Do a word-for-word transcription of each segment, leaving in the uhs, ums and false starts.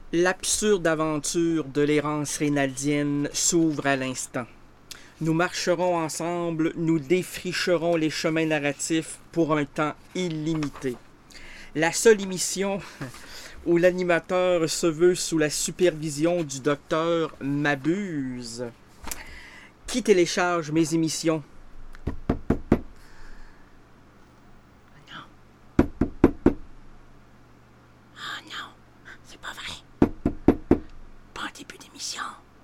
L'absurde aventure de l'errance rénaldienne s'ouvre à l'instant. Nous marcherons ensemble, nous défricherons les chemins narratifs pour un temps illimité. La seule émission où l'animateur se veut sous la supervision du docteur Mabuse. Qui télécharge mes émissions? Ah non, c'est pas vrai. Pas en début d'émission.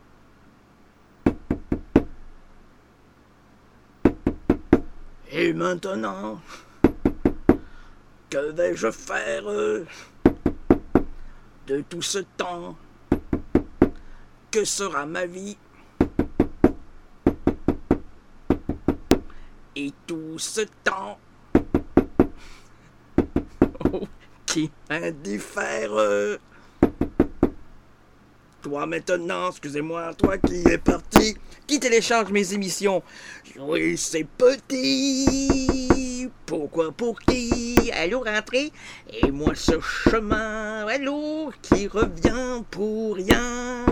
Et maintenant, que vais-je faire de tout ce temps? Que sera ma vie? Et tout ce temps oh, qui indiffère. Toi maintenant, excusez-moi, toi qui es parti. Qui télécharge mes émissions? Oui, c'est petit. Pourquoi, pour qui? Allô, rentrez. Et moi, ce chemin, allô, qui revient pour rien.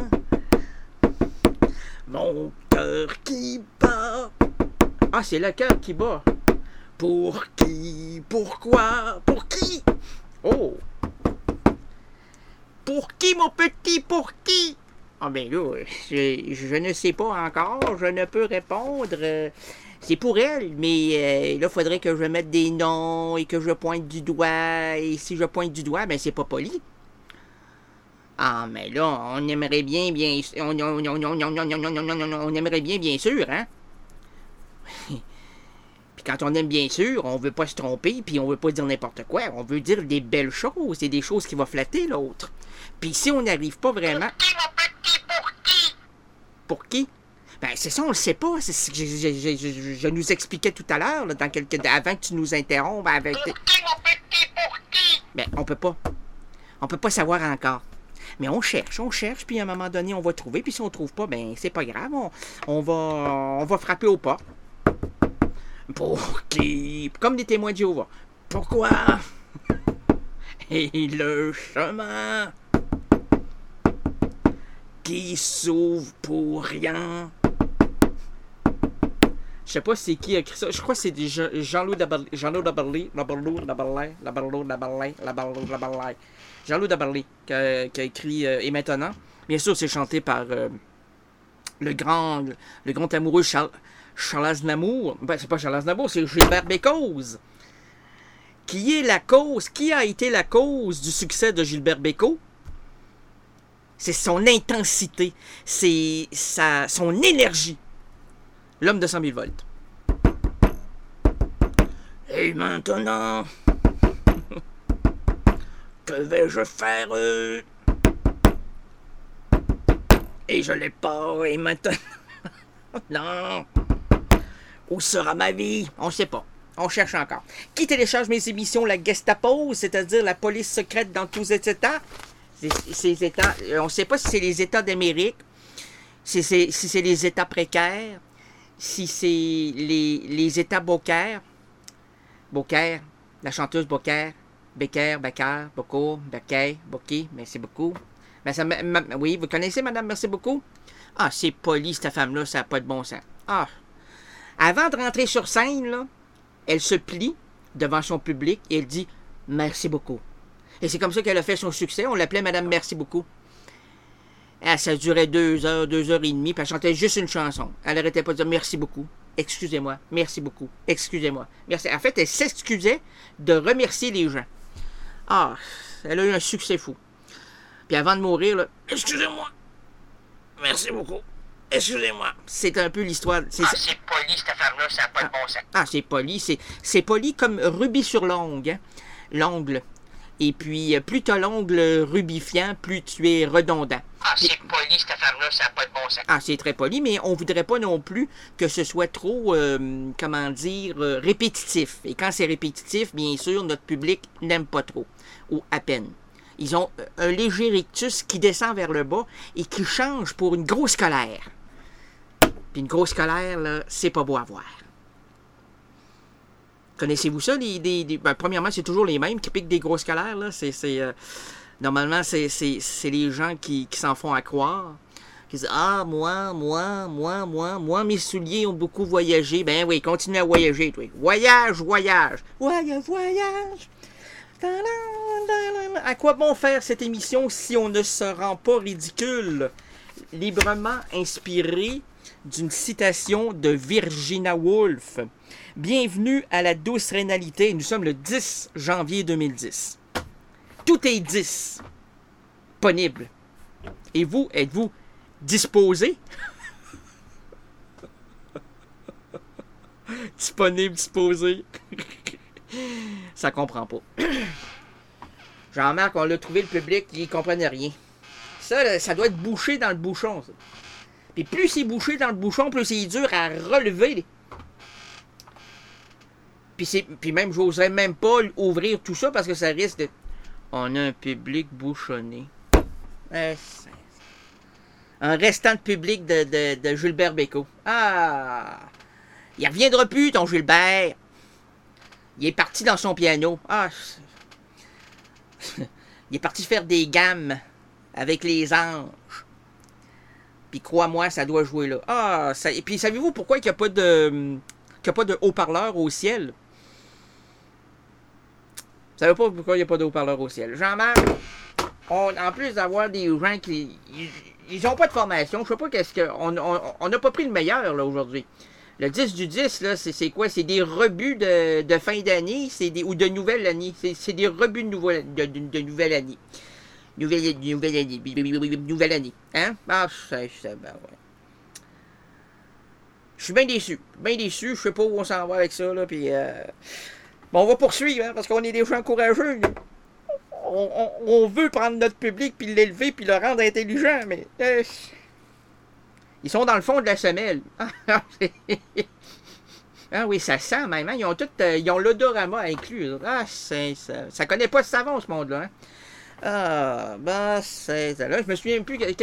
Mon cœur qui bat. Ah, c'est le cœur qui bat. Pour qui? Pourquoi? Pour qui? Oh! Pour qui, mon petit? Pour qui? Ah ben là, je, je ne sais pas encore, je ne peux répondre. C'est pour elle, mais euh, là, il faudrait que je mette des noms et que je pointe du doigt. Et si je pointe du doigt, ben c'est pas poli. Ah, mais là, on aimerait bien, bien... On, on, on, on, on, on, on aimerait bien, bien sûr, hein? Puis quand on aime bien sûr, on veut pas se tromper, puis on veut pas dire n'importe quoi. On veut dire des belles choses et des choses qui vont flatter l'autre. Puis si on n'arrive pas vraiment... Pour qui, mon petit? Pour qui? Pour qui? Ben, c'est ça, on le sait pas. C'est ce que je, je, je, je nous expliquais tout à l'heure, là, dans quelques... avant que tu nous interrompes avec... Pour qui, mon petit? Pour qui? Ben, on peut pas. On peut pas savoir encore. Mais on cherche, on cherche, puis à un moment donné, on va trouver. Puis si on trouve pas, ben, c'est pas grave. On, on, va, on va frapper au pas. Pour qui? Comme des témoins de Jéhovah. Pourquoi? Et le chemin qui s'ouvre pour rien. Je sais pas c'est qui a écrit ça. Je crois que c'est Jean-Loup Daberly. Jean-Loup Daberly. Laberlou, Daberlin. Laberlou, Daberlin. Laberlou, Daberlin. Jean-Loup Daberly qui a, qui a écrit euh, Et maintenant. Bien sûr, c'est chanté par euh, le grand le grand amoureux Charles, Charles Aznavour. Ben, c'est pas Charles Aznavour, c'est Gilbert Bécaud. Qui est la cause, qui a été la cause du succès de Gilbert Bécaud? C'est son intensité, c'est sa, son énergie. L'homme de cent mille volts. Et maintenant, que vais-je faire? Et je l'ai pas, et maintenant... Non. Où sera ma vie? On sait pas. On cherche encore. Qui télécharge mes émissions? La Gestapo, c'est-à-dire la police secrète dans tous les États? Ces États, on ne sait pas si c'est les États d'Amérique, si c'est si c'est les États précaires, si c'est les, les États Beaucaire, Beaucaire, la chanteuse Beaucaire, Becker, Becker, Bocco, Becker, Bocquet, merci beaucoup. Ben ça, ma, ma, oui, vous connaissez, madame, merci beaucoup? Ah, c'est poli, cette femme-là, ça n'a pas de bon sens. Ah, avant de rentrer sur scène, là, elle se plie devant son public et elle dit « Merci beaucoup ». Et c'est comme ça qu'elle a fait son succès. On l'appelait Madame Merci beaucoup. Et ça durait deux heures, deux heures et demie, puis elle chantait juste une chanson. Elle n'arrêtait pas de dire « Merci beaucoup ». Excusez-moi, merci beaucoup, excusez-moi. Merci. En fait, elle s'excusait de remercier les gens. Ah, elle a eu un succès fou. Puis avant de mourir, là, excusez-moi, merci beaucoup, excusez-moi. C'est un peu l'histoire. C'est, ah, c'est poli, cette femme-là, ça n'a pas ah, de bon sens. Ah, c'est poli, c'est, c'est poli comme rubis sur l'ongle, hein? L'ongle. Et puis, plus tu as l'ongle rubifiant, plus tu es redondant. Ah, c'est poli, cette femme-là, ça n'a pas de bon sens. Ah, c'est très poli, mais on voudrait pas non plus que ce soit trop, euh, comment dire, euh, répétitif. Et quand c'est répétitif, bien sûr, notre public n'aime pas trop, ou à peine. Ils ont un léger rictus qui descend vers le bas et qui change pour une grosse colère. Puis une grosse colère, là, c'est pas beau à voir. Connaissez-vous ça? Les, les, les, ben, premièrement, c'est toujours les mêmes qui piquent des grosses colères. Là. C'est, c'est, euh, Normalement, c'est, c'est, c'est les gens qui, qui s'en font à croire. Qui disent, ah, moi, moi, moi, moi, moi, mes souliers ont beaucoup voyagé. Ben oui, continue à voyager, toi. Voyage, voyage. Voyage, voyage. À quoi bon faire cette émission si on ne se rend pas ridicule? Librement inspiré d'une citation de Virginia Woolf. Bienvenue à la douce rénalité. Nous sommes le dix janvier deux mille dix. Tout est dix. Disponible. Et vous, êtes-vous disposé? Disponible, disposé. Ça comprend pas. Jean-Marc, on l'a trouvé, le public, il comprenait rien. Ça, là, ça doit être bouché dans le bouchon, ça. Puis plus c'est bouché dans le bouchon, plus c'est dur à relever. Puis, c'est, puis même, j'oserais même pas ouvrir tout ça parce que ça risque de... On a un public bouchonné. Euh, un restant de public de, de, de Gilbert Bécaud. Ah! Il reviendra plus, ton Gilbert. Il est parti dans son piano. Ah! Il est parti faire des gammes avec les anges. Puis crois-moi, ça doit jouer là. Ah! Ça... Et puis savez-vous pourquoi il n'y a pas de... qu'il n'y a pas de haut-parleur au ciel? Vous savez pas pourquoi il n'y a pas de haut-parleur au ciel? Jean-Marc, on, en plus d'avoir des gens qui... Ils n'ont pas de formation. Je sais pas qu'est-ce que... On n'a on, on pas pris le meilleur, là, aujourd'hui. Le dix du dix, là, c'est, c'est quoi? C'est des rebuts de, de fin d'année c'est des, ou de nouvelle année. C'est, c'est des rebuts de, nouvelle, de, de, de nouvelle année. Nouvelle, nouvelle année. Nouvelle année. Hein? Ah, ça, ça, ben ouais. Je suis bien déçu. Bien déçu. Je sais pas où on s'en va avec ça, là. Puis... Euh... Bon, on va poursuivre, hein, parce qu'on est des gens courageux. On, on, on veut prendre notre public, puis l'élever, puis le rendre intelligent, mais... Euh, ils sont dans le fond de la semelle. Ah oui, ça sent même. Hein? Ils ont tout, euh, ils ont l'odorama inclus. Ah, c'est, ça, ça connaît pas le savon, ce monde-là. Hein? Ah, bah, c'est... Là, je me souviens plus... Qu'est-ce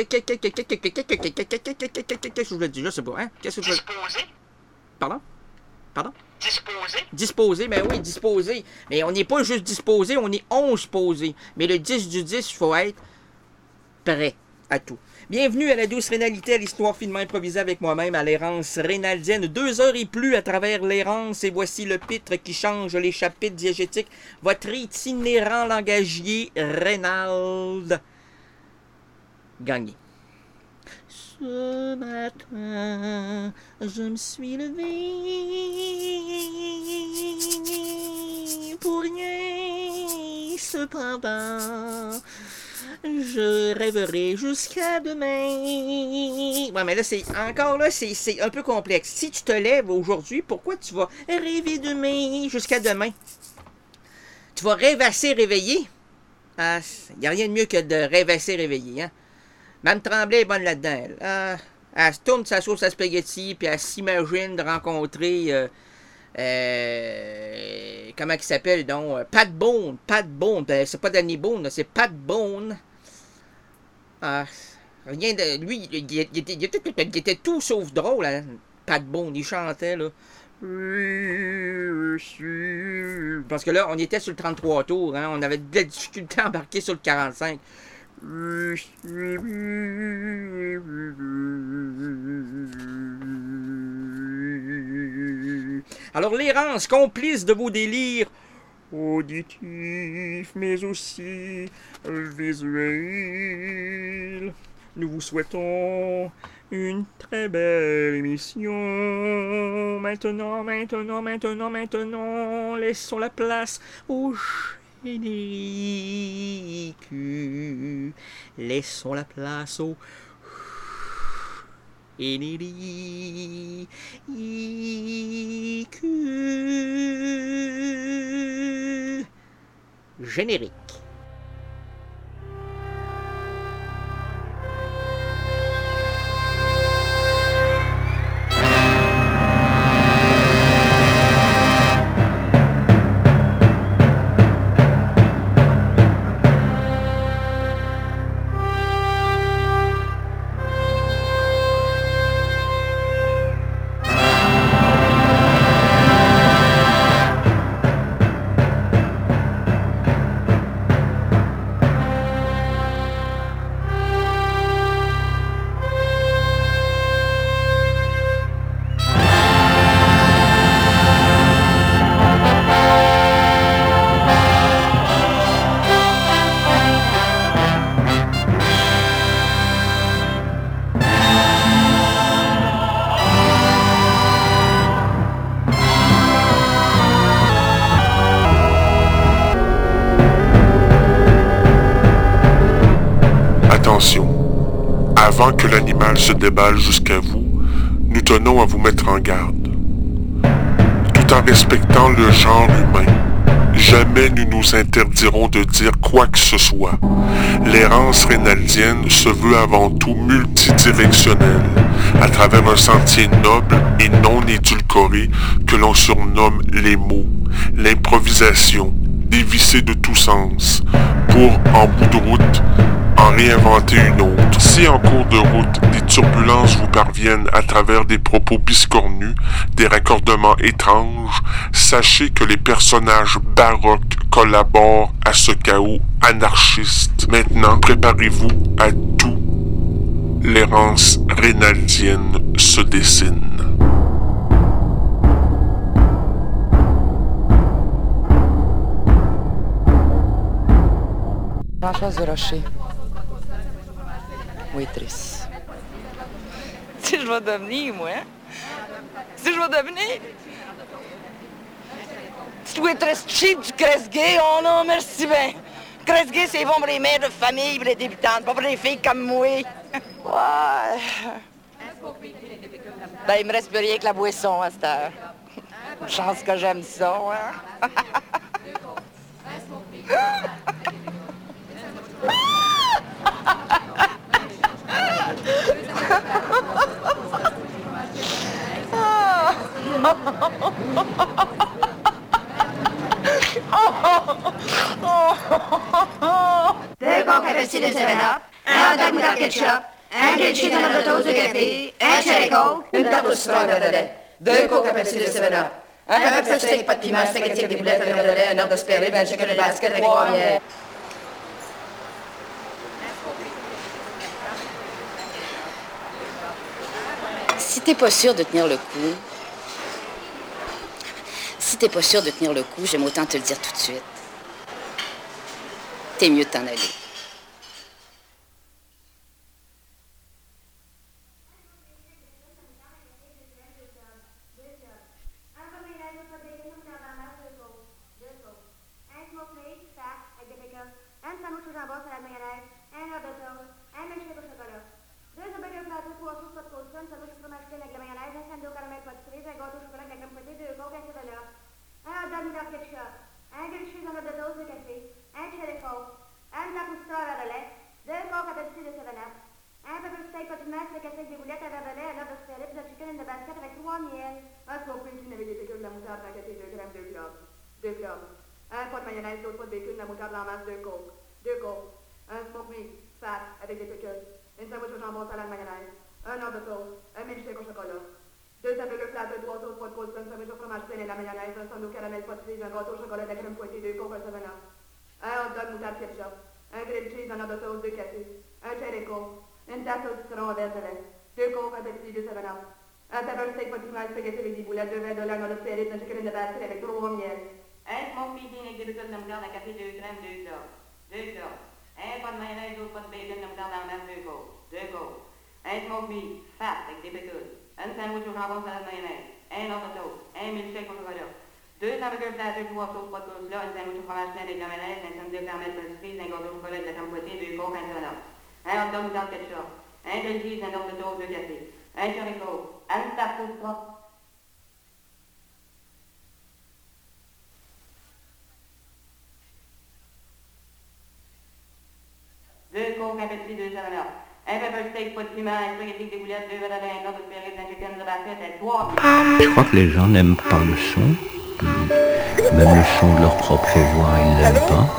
que je voulais dire? Je sais pas, hein? Qu'est-ce que je voulais... Disposé. Pardon? Pardon? Disposé. Disposé, ben oui, disposé. Mais on n'est pas juste disposé, on est onze posés. Mais le dix du dix, il faut être prêt à tout. Bienvenue à la douce rénalité, à l'histoire finement improvisée avec moi-même, à l'errance rénaldienne. Deux heures et plus à travers l'errance, et voici le pitre qui change les chapitres diégétiques. Votre itinérant langagier, Reynald Gagné. Ce matin, je me suis levé pour rien, cependant, je rêverai jusqu'à demain. Ouais, mais là, c'est encore là, c'est, c'est un peu complexe. Si tu te lèves aujourd'hui, pourquoi tu vas rêver demain jusqu'à demain? Tu vas rêvasser réveillé? Ah, il n'y a rien de mieux que de rêvasser réveillé, hein? Mme Tremblay est bonne là-dedans, elle. Ah, elle se tourne sa sauce à spaghetti, puis elle s'imagine de rencontrer... Euh, euh, comment il s'appelle, donc? Pat Bone. Pat Bone. Ben, c'est pas Danny Bone, c'est Pat Bone. Ah, rien de... Lui, il, il, il, était, il, était, il était tout sauf drôle, hein? Pat Bone. Il chantait, là. Parce que là, on était sur le trente-trois tours, hein? On avait de la difficulté à embarquer sur le quarante-cinq. Alors l'errance, complice de vos délires auditifs, mais aussi visuels, nous vous souhaitons une très belle émission. Maintenant, maintenant, maintenant, maintenant, laissons la place au générique. Laissons la place au générique. Générique. Attention, avant que l'animal se déballe jusqu'à vous, nous tenons à vous mettre en garde. Tout en respectant le genre humain, jamais nous nous interdirons de dire quoi que ce soit. L'errance rénaldienne se veut avant tout multidirectionnelle, à travers un sentier noble et non édulcoré que l'on surnomme les mots, l'improvisation, dévissée de tout sens, pour, en bout de route, en réinventer une autre. Si en cours de route, des turbulences vous parviennent à travers des propos biscornus, des raccordements étranges, sachez que les personnages baroques collaborent à ce chaos anarchiste. Maintenant, préparez-vous à tout. L'errance rénaldienne se dessine. Françoise Desrochers. Waitress. Si je vais devenir, moi, hein? Si je vais devenir... Petite waitress cheap du Cresguet, oh non, merci bien. Cresguet, c'est bon pour les mères de famille, pour les débutantes, pas pour les filles comme moi. Ouais. Ben, il me reste plus rien que la boisson à cette heure. Une chance que j'aime ça, hein? Deux coques à Pepsi de seven up, un hot dog moutarde ketchup, un grilled cheese, un hot toast de café, un cherry coke, une tarte au citron et un verre de lait. Deux coques à Pepsi de seven up, un pepsi steak, pas de piment, spaghetti avec des boulettes, un verre de lait, un ordre de spirale, un chicken and basket avec trois miel. Si t'es pas sûr de tenir le coup, si t'es pas sûr de tenir le coup, j'aime autant te le dire tout de suite. T'es mieux de t'en aller. Deux cloves. Un pot de mayonnaise, deux pots de bacon, de la moutarde en masse, deux coques. Deux coques. Un smoke meat, fat, avec des pickles. Une sandwich au jambon, salade mayonnaise. Un ordre de toast. Un milkshake au chocolat. Deux hamburgers plats, deux trois sauces, pot de coulson, un sandwich au fromage plein et de la mayonnaise. Un sandwich au caramel, pot de cerise, un gâteau au chocolat, de la crème fouettée, deux coques, un seven up. Un hot dog, moutarde ketchup. Un grilled cheese, un ordre de toast, deux cafés. Un cherry coke. Une tasse au citron, un verre de lait. Deux coques, un Pepsi, deux seven up. Un pepper steak, pot de piment, spaghetti avec des boulettes, deux verres de lait, un ordre de spirale, un chicken in the basket avec trois miel. Un smoke meeting avec des bouteilles de moutarde, un café, deux crèmes, deux cloves. Deux cloves. Un pot de mayonnaise, deux pots de bacon, de moutarde en masse, deux coques. Deux coques. Un smoke meat, fat, avec des pickles. Un sandwich au jambon, salade mayonnaise. Un autre toast. Un milkshake au chocolat. Deux hamburgers platés, trois sauces, pas de coleslaw, un sandwich au fromage plein avec de la mayonnaise, un sandwich au caramel, pas de cerise, un gâteau au chocolat, de la crème fouettée, deux coques, un seven up. Un hot dog moutarde ketchup. Un grilled cheese, un ordre de toast, deux cafés. Un cherry coke. Un tarte au citron. Deux coques, un Pepsi, deux seven up. Un pepper steak, pas de piment, un spaghetti avec des boulettes, deux verres de lait, un ordre de spirale, un chicken in the basket, et trois. Je crois que les gens n'aiment pas le son. Même le son de leur propre voix, ils l'aiment pas.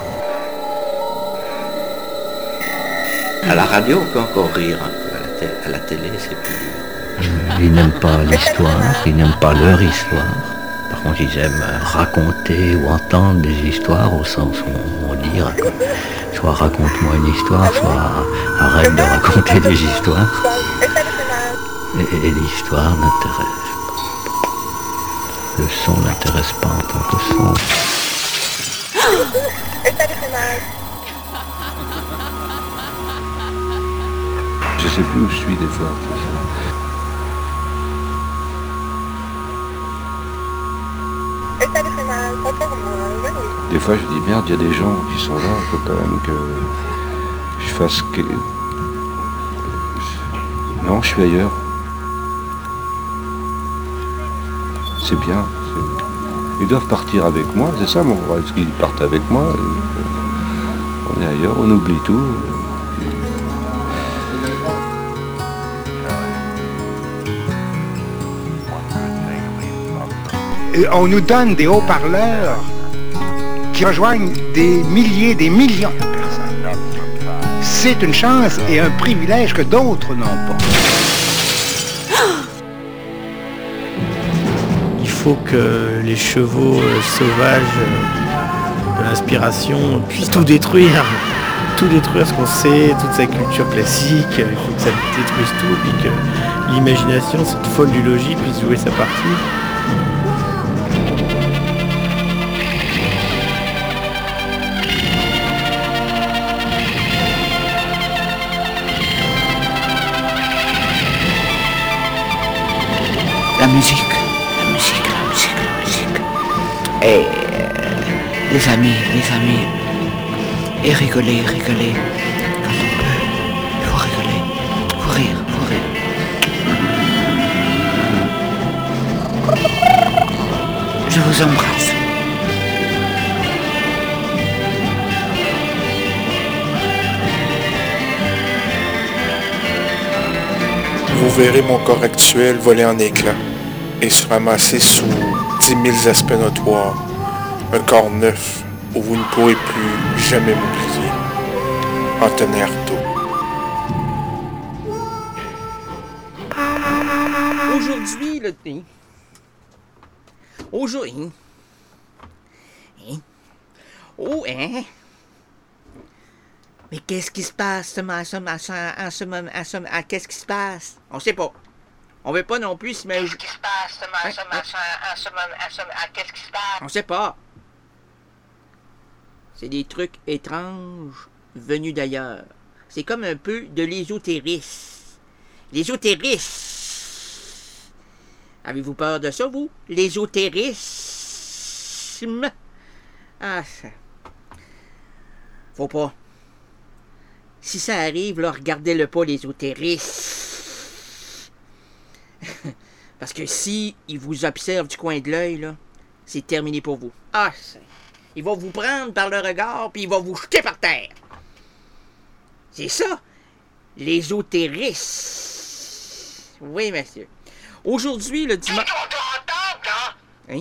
À la radio, on peut encore rire un peu. À la, té- à la télé, c'est plus dur. Ils n'aiment pas l'histoire, ils n'aiment pas leur histoire. Par contre, ils aiment raconter ou entendre des histoires au sens où on dit soit raconte-moi une histoire, soit arrête de raconter des histoires. Et, et l'histoire n'intéresse pas. Le son n'intéresse pas en tant que son. Je sais plus où je suis des fois. Des fois je dis merde, il y a des gens qui sont là, il faut quand même que je fasse que... Non, je suis ailleurs. C'est bien. c'est- Ils doivent partir avec moi, c'est ça mon rôle. Est-ce qu'ils partent avec moi? euh, On est ailleurs, on oublie tout. Et on nous donne des haut-parleurs qui rejoignent des milliers, des millions de personnes. C'est une chance et un privilège que d'autres n'ont pas. Il faut que les chevaux euh, sauvages euh, de l'inspiration puissent tout détruire. Tout détruire ce qu'on sait, toute sa culture classique. Il faut que ça détruise tout, puis que l'imagination, cette folle du logis, puisse jouer sa partie. La musique, la musique, la musique, la musique. Et euh, les amis, les amis. Et rigoler, rigoler. Quand on peut, il faut rigoler. Il faut rire, il faut rire. Je vous embrasse. Vous verrez mon corps actuel voler en éclats et se ramasser sous dix mille aspects notoires. Un corps neuf où vous ne pourrez plus jamais m'oublier. Anthony Artaud. Aujourd'hui, le... hein? Aujourd'hui... Hein? Oh, hein? Mais qu'est-ce qui se passe ce ma- ce ma- ce- en ce moment? en ce- ah, Qu'est-ce qui se passe? On sait pas. On veut pas non plus s'imaginer. Qu'est-ce qui se passe ce ma- ce ma- ce- en ce moment? en ce- ah, Qu'est-ce qui se passe? On sait pas. C'est des trucs étranges venus d'ailleurs. C'est comme un peu de l'ésotérisme. L'ésotérisme. Avez-vous peur de ça, vous? L'ésotérisme. Ah, ça... Faut pas. Si ça arrive, là, regardez-le pas, l'ésotérisme. Parce que si il vous observe du coin de l'œil, là, c'est terminé pour vous. Ah, ça... Il va vous prendre par le regard, puis il va vous jeter par terre. C'est ça, l'ésotérisme. Oui, monsieur. Aujourd'hui, le dimanche... Hein?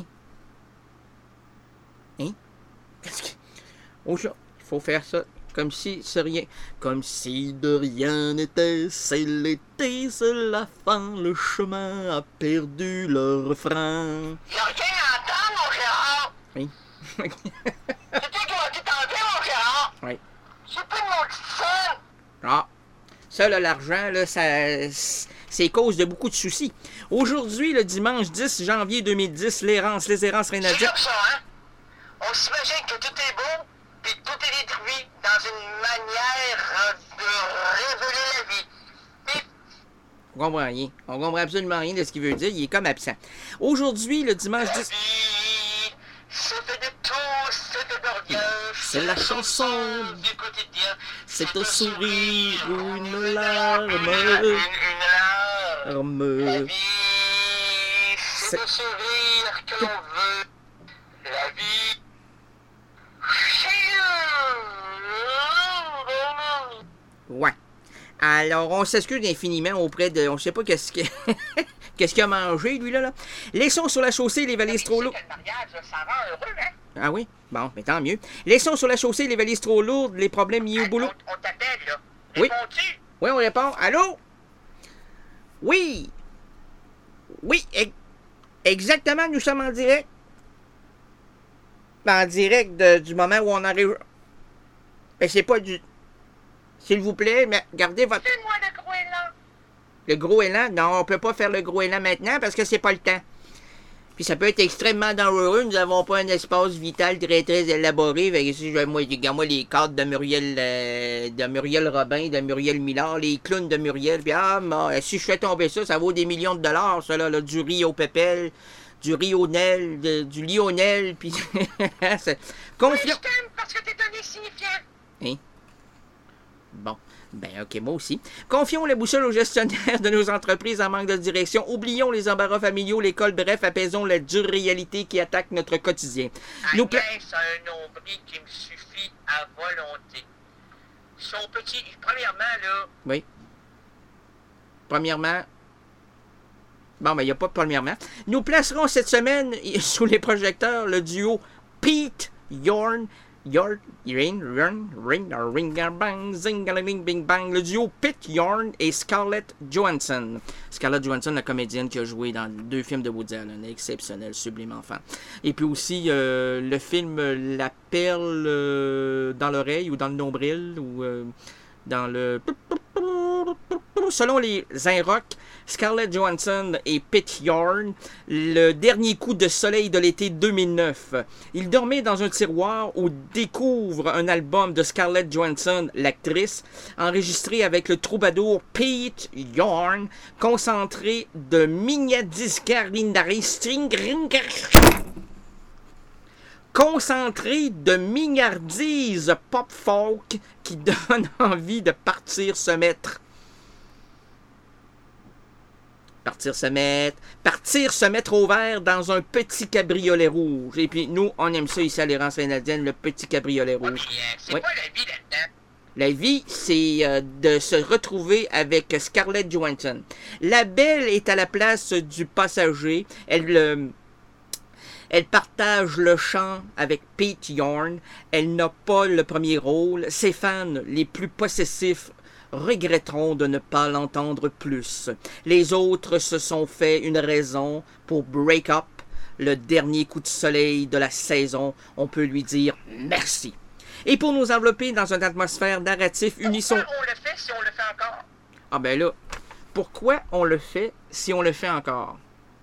Hein? Qu'est-ce que... Aujourd'hui, il faut faire ça comme si c'est rien... Comme si de rien n'était, c'est l'été, c'est la fin, le chemin a perdu le refrain. Y'a rien à entendre, mon Gérard! Oui. C'est toi qui m'as dit t'enlever, mon Gérard! Oui. C'est pas de mon petit son! Ah, ça, là, l'argent, là, ça, c'est cause de beaucoup de soucis. Aujourd'hui, le dimanche dix janvier deux mille dix, l'errance, les errances C'est Rénadia. comme ça, hein? On s'imagine que tout est beau, puis tout est détruit dans une manière euh, de révéler la vie. On comprend rien. On comprend absolument rien de ce qu'il veut dire. Il est comme absent. Aujourd'hui, le dimanche dix... C'est fait de tout, c'est de glorieux. C'est la chanson du quotidien. C'est un sourire ou une larme. Une, une larme. larme. La vie, c'est le sourire que l'on veut. La vie. Ouais. Alors, on s'excuse infiniment auprès de... On sait pas qu'est-ce que... qu'est-ce qu'il a mangé, lui, là, là. Laissons sur la chaussée les valises trop lourdes. Ah oui? Bon, mais tant mieux. Laissons sur la chaussée les valises trop lourdes, les problèmes liés au boulot. On t'appelle, là. Oui. Réponds-tu? Oui, on répond. Allô? Oui. Oui, e- exactement, nous sommes en direct. En direct de- du moment où on arrive... Mais c'est pas du... S'il vous plaît, mais gardez votre... C'est moi le gros élan. Le gros élan? Non, on peut pas faire le gros élan maintenant parce que c'est pas le temps. Puis ça peut être extrêmement dangereux. Nous n'avons pas un espace vital très très élaboré. Fait que si je, moi, regarde-moi les cadres de Muriel euh, de Muriel Robin, de Muriel Millard, les clowns de Muriel. Puis ah, moi, si je fais tomber ça, ça vaut des millions de dollars, ça là, là, du riz au pépel, du Lionel, de, du Lionel, puis c'est... Oui, je t'aime parce que t'es un insignifiant. Hein? Bon. Ben, OK, moi aussi. Confions la boussole aux gestionnaires de nos entreprises en manque de direction. Oublions les embarras familiaux, l'école, bref, apaisons la dure réalité qui attaque notre quotidien. Agnès Nous pla- a un nombril qui me suffit à volonté. Son petit... Premièrement, là... Oui. Premièrement... Bon, ben, il n'y a pas de premièrement. Nous placerons cette semaine sous les projecteurs le duo Pete Yorn... Yorn... Ring... Ring... Ring... Ring... Bang... Zingaling... Bing... Bang... Le duo Pete Yorn et Scarlett Johansson. Scarlett Johansson, la comédienne qui a joué dans deux films de Woody Allen. Exceptionnel, sublime enfant. Et puis aussi, euh, le film La perle euh, dans l'oreille ou dans le nombril ou euh, dans le... Selon les Inrock, Scarlett Johansson et Pete Yorn, le dernier coup de soleil de l'été deux mille neuf. Il dormait dans un tiroir où découvre un album de Scarlett Johansson, l'actrice, enregistré avec le troubadour Pete Yorn, concentré de mignardiscarindari string concentré de mignardise pop folk qui donne envie de partir se mettre. Partir se mettre, partir se mettre au vert dans un petit cabriolet rouge. Et puis nous, on aime ça ici à l'Errance canadienne, le petit cabriolet rouge. Ouais, mais, euh, c'est Oui. quoi la vie là-dedans? La vie, c'est euh, de se retrouver avec Scarlett Johansson. La belle est à la place du passager. Elle, euh, elle partage le chant avec Pete Yorn. Elle n'a pas le premier rôle. Ses fans les plus possessifs regretteront de ne pas l'entendre plus. Les autres se sont fait une raison pour break up. Le dernier coup de soleil de la saison, on peut lui dire merci. Et pour nous envelopper dans une atmosphère narratif unisson... Pourquoi on le fait si on le fait encore? Ah ben là, pourquoi on le fait si on le fait encore?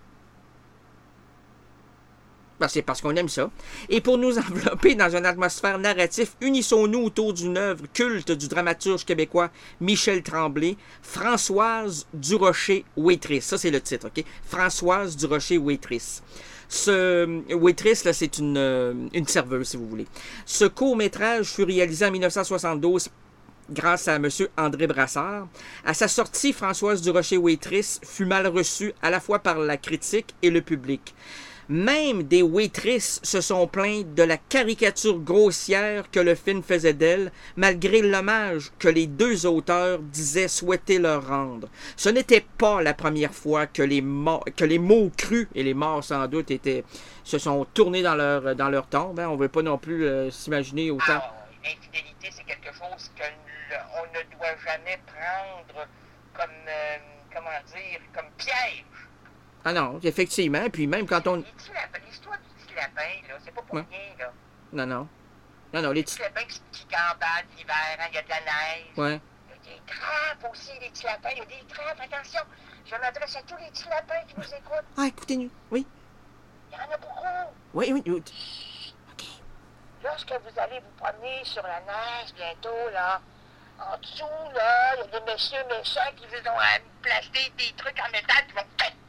Ben, c'est parce qu'on aime ça. Et pour nous envelopper dans une atmosphère narratif, unissons-nous autour d'une œuvre culte du dramaturge québécois Michel Tremblay, Françoise Durocher-Waitrice. Ça, c'est le titre, OK? Françoise Durocher-Waitrice. Ce Waitrice, là, c'est une, euh, une serveuse, si vous voulez. Ce court-métrage fut réalisé en dix-neuf cent soixante-douze grâce à M. André Brassard. À sa sortie, Françoise Durocher-Waitrice fut mal reçue à la fois par la critique et le public. Même des waitrices se sont plaintes de la caricature grossière que le film faisait d'elle, malgré l'hommage que les deux auteurs disaient souhaiter leur rendre. Ce n'était pas la première fois que les, mo- que les mots crus, et les morts sans doute, étaient, se sont tournés dans leur, dans leur tombe. Hein. On ne veut pas non plus euh, s'imaginer autant... Alors, l'infidélité, c'est quelque chose que le- on ne doit jamais prendre comme, euh, comment dire, comme piège. Ah non, effectivement. Puis même quand on... Les petits lapins, l'histoire du petit lapin, là, c'est pas pour Ouais. rien, là. Non, non. Non, non, les Les petits petits... lapins qui, qui gambadent l'hiver, hein, il y a de la neige. Ouais. Il y a des trappes aussi, les petits lapins, il y a des trappes, attention. Je m'adresse à tous les petits lapins qui nous écoutent. Ah, écoutez-nous. Oui. Il y en a beaucoup. Oui, oui. oui. Lorsque vous allez vous promener sur la neige bientôt, là, en dessous, là, il y a des messieurs méchants qui vous ont euh, placé des trucs en métal qui vont...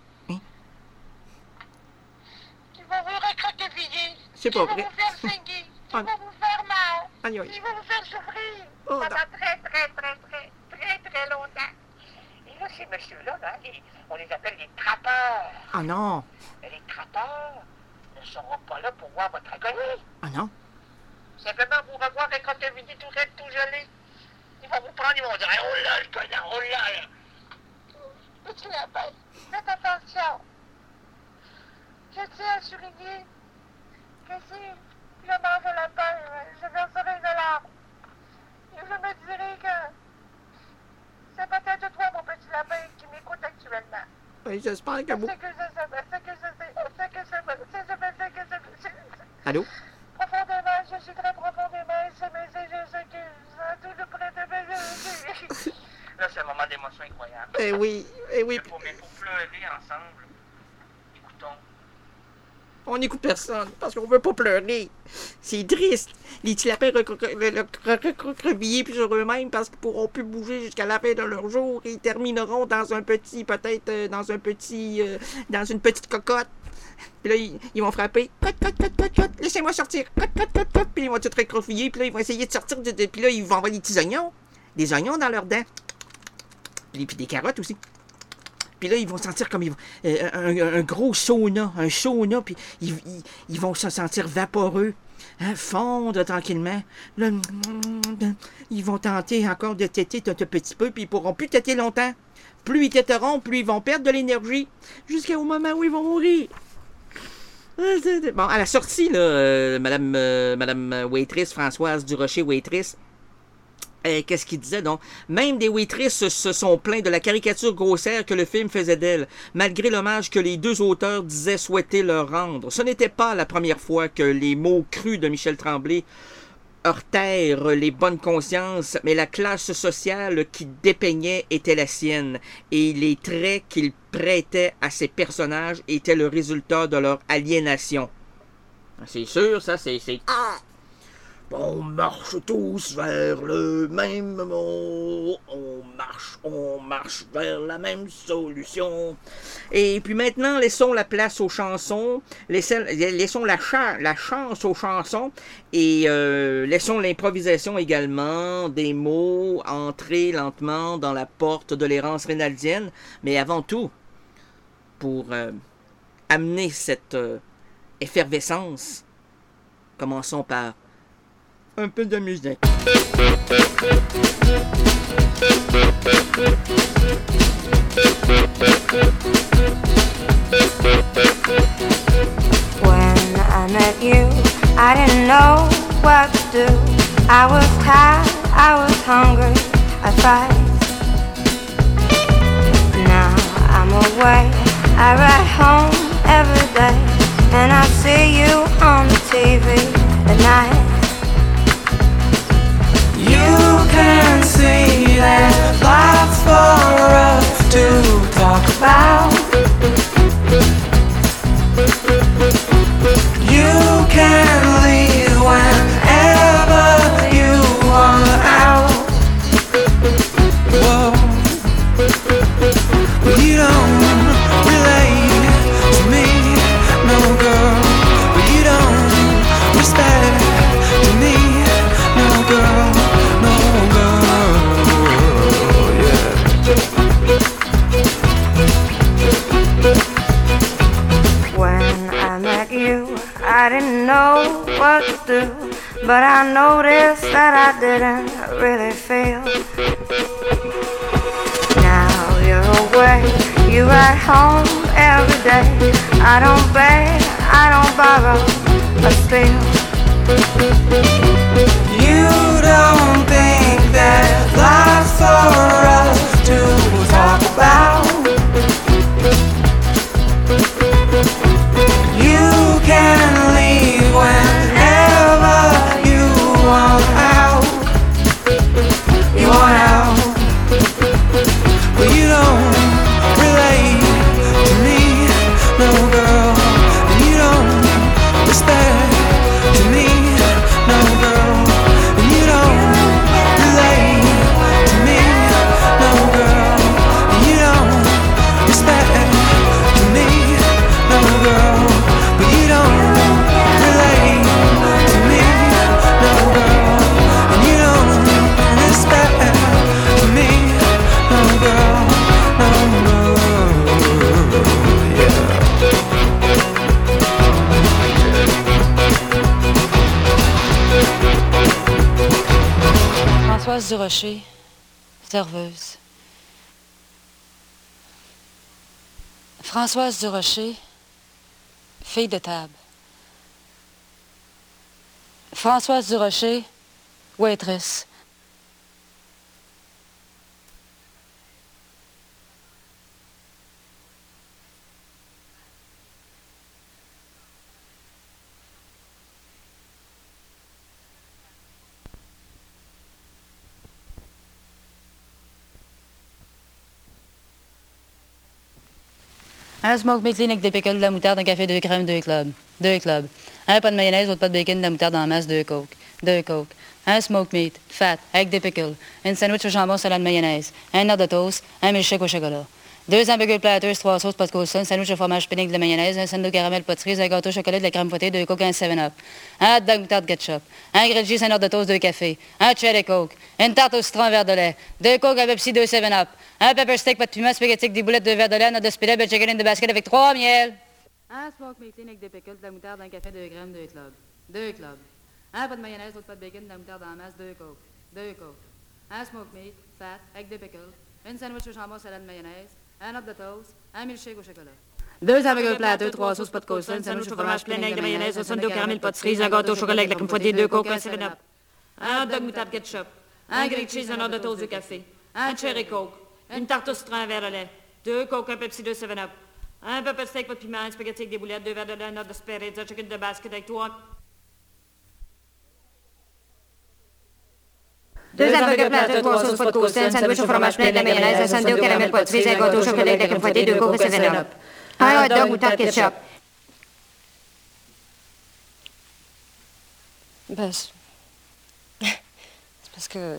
Qui vont vous recroqueviller. C'est pas Qui vrai. vont vous faire saigner. Qui Ah. vont vous faire mal. Aïe, aïe. Qui vont vous faire souffrir. Oh, pendant non. très, très, très, très, très, très longtemps. Et là, ces messieurs-là, là, les- on les appelle les trappeurs. Ah non. Et les trappeurs ne seront pas là pour voir votre agonie. Ah non. Simplement vous revoir recroquevillé, tout raide, tout gelé. Ils vont vous prendre, ils vont dire « Oh là, le connard, oh là, là! » Petit lapin, faites attention. Je tiens à souligner que si je mange un lapin, je verserai une larme. Et je me dirai que c'est peut-être toi, mon petit lapin, qui m'écoute actuellement. Oui, j'espère que vous... C'est que je sais, c'est que je sais, c'est que je sais, c'est que je sais, c'est que je sais. Allô? Profondément, je suis très profondément aimé, c'est je sais que ça tout de près de mes yeux. Là, c'est un moment d'émotion incroyable. Eh oui, eh oui. Mais pour, mais pour pleurer ensemble, écoutons. On n'écoute personne parce qu'on veut pas pleurer. C'est triste. Les petits lapins recroquevillés sur eux-mêmes parce qu'ils pourront plus bouger jusqu'à la fin de leur jour. Ils termineront dans un petit, peut-être euh, dans un petit, euh, dans une petite cocotte. Puis là, ils, ils vont frapper. Cote, cote, cote, cote, cote. Laissez-moi sortir. Cote, cote, cote, cote. Puis ils vont tout recroqueviller. Puis là, ils vont essayer de sortir. De, de, puis là, ils vont avoir des petits oignons. des oignons dans leurs dents. Et puis des carottes aussi. Puis là, ils vont sentir comme ils vont, euh, un, un gros sauna, un sauna, puis ils, ils, ils vont se sentir vaporeux, hein, fondre tranquillement. Là, ils vont tenter encore de téter un tout petit peu, puis ils pourront plus téter longtemps. Plus ils téteront, plus ils vont perdre de l'énergie, jusqu'au moment où ils vont mourir. Bon, à la sortie, là, euh, Madame, euh, Madame Waitress, Françoise Durocher Waitress, euh, qu'est-ce qu'il disait donc? Même des waitresses se sont plaints de la caricature grossière que le film faisait d'elle, malgré l'hommage que les deux auteurs disaient souhaiter leur rendre. Ce n'était pas la première fois que les mots crus de Michel Tremblay heurtèrent les bonnes consciences, mais la classe sociale qui dépeignait était la sienne, et les traits qu'il prêtait à ses personnages étaient le résultat de leur aliénation. C'est sûr, ça, c'est... c'est... Ah! On marche tous vers le même mot, on marche, on marche vers la même solution. Et puis maintenant, laissons la place aux chansons, laissons, laissons la, cha- la chance aux chansons, et euh, laissons l'improvisation également, des mots entrer lentement dans la porte de l'errance rénaldienne, mais avant tout, pour euh, amener cette euh, effervescence, commençons par un peu de musique. When I met you, I didn't know what to do. I was tired, I was hungry, I fight. Now I'm away, I ride home every day, and I see you on the T V at night. You can see there's lots for us to talk about. You can leave whenever you want out. Whoa. Well, you don't relate to me, no girl. Well, you don't respect to me, no girl. When I met you, I didn't know what to do, but I noticed that I didn't really feel. Now you're away, you ride home every day. I don't beg, I don't borrow, but steal. You don't think there's lots for us to talk about. You can leave whenever you want out. You want out. But you don't relate to me, no girl. And you don't respect to me, no girl. And you don't relate to me, no girl. And you don't respect to me, no girl. But you don't relate to me, no girl. And you don't respect to me, no girl, no girl. Yeah. Françoise Durocher, serveuse. Françoise Durocher, fille de table. Françoise Durocher, waitress. Un smoke meat avec des pickles, de la moutarde, un café, deux crèmes, deux clubs. Deux clubs. Un pas de mayonnaise, autre pas de bacon, de la moutarde en masse, deux coke. Deux coke. Un smoke meat, fat, avec des pickles. Une sandwich au jambon, salade mayonnaise. Un heure de toast, un milkshake au chocolat. Deux hamburgers platters, trois sauces, pas de coulson, sandwich de fromage pénique de la mayonnaise, un sandwich caramel pas de cerise, un gâteau au chocolat, de la crème fouettée, deux coke, un seven up. Un hot dog moutarde ketchup. Un grilled cheese, un ordre de toast, deux cafés. Un cherry coke. Une tarte au citron, un verre de lait. Deux coke, un Pepsi, deux seven up. Un pepper steak, pas de piment, spaghetti, des boulettes, deux verres de lait, un ordre de spillet, un chicken in the basket avec trois miel. Un smoke meeting avec des pickles, de la moutarde, un café, deux crèmes, deux clubs. Deux clubs. Un pas de mayonnaise, l'autre pas de bacon, de la moutarde en masse, deux coke. Deux coke. Un smoke meat, fat, avec des pickles. Une sandwich au jambon, salade de mayonnaise. Un œuf de toast, un milkshake au chocolat. Deux hamburgers platters, trois sauces, pas de coulson, un sandwich au fromage plein avec de mayonnaise, un sundae au caramel, pas de cerise, un gâteau au chocolat avec la crème fouettée, deux coke, un seven up. Un hot dog moutarde ketchup. Un grilled cheese, un ordre de toast, deux cafés. Un cherry coke. Une tarte au citron, un verre de lait. Deux coke, un Pepsi, deux seven up. Un pepper steak, pas de piment, un spaghetti avec des boulettes, deux verres de lait, un ordre de spaghetti, un chicken de basket avec trois. Deux hamburgers platters, trois sauces, pas de coulson, un sandwich au fromage plein de la mayonnaise, un sundae au caramel, pas de cerise, un gâteau au chocolat avec la crème fouettée, deux coke, un seven up. Un hot dog moutarde ketchup. Ben, c'est c'est parce que...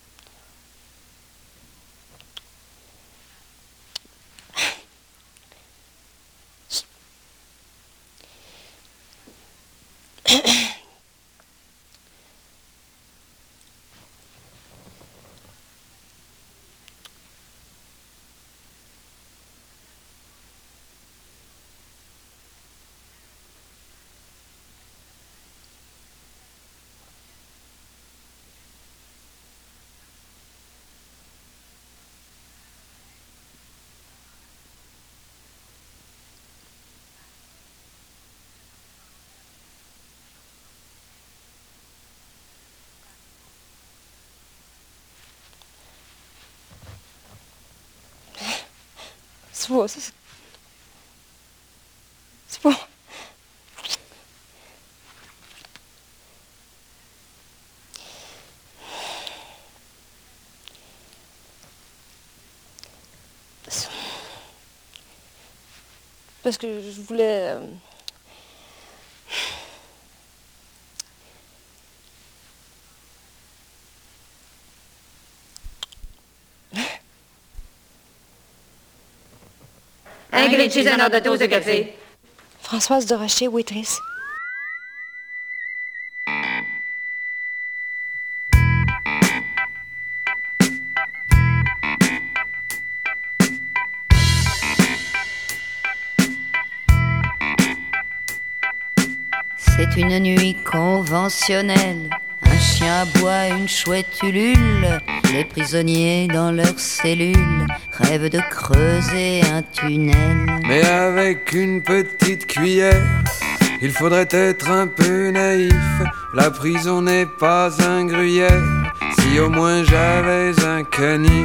C'est bon, ça, c'est... C'est bon. Parce que je voulais... euh, Un grilled cheese, un ordre de toast, de café. Françoise de Rocher, waitress. C'est une nuit conventionnelle. Un chien aboie, une chouette ulule. Les prisonniers dans leurs cellules rêvent de creuser un tunnel. Mais avec une petite cuillère, il faudrait être un peu naïf. La prison n'est pas un gruyère. Si au moins j'avais un canif.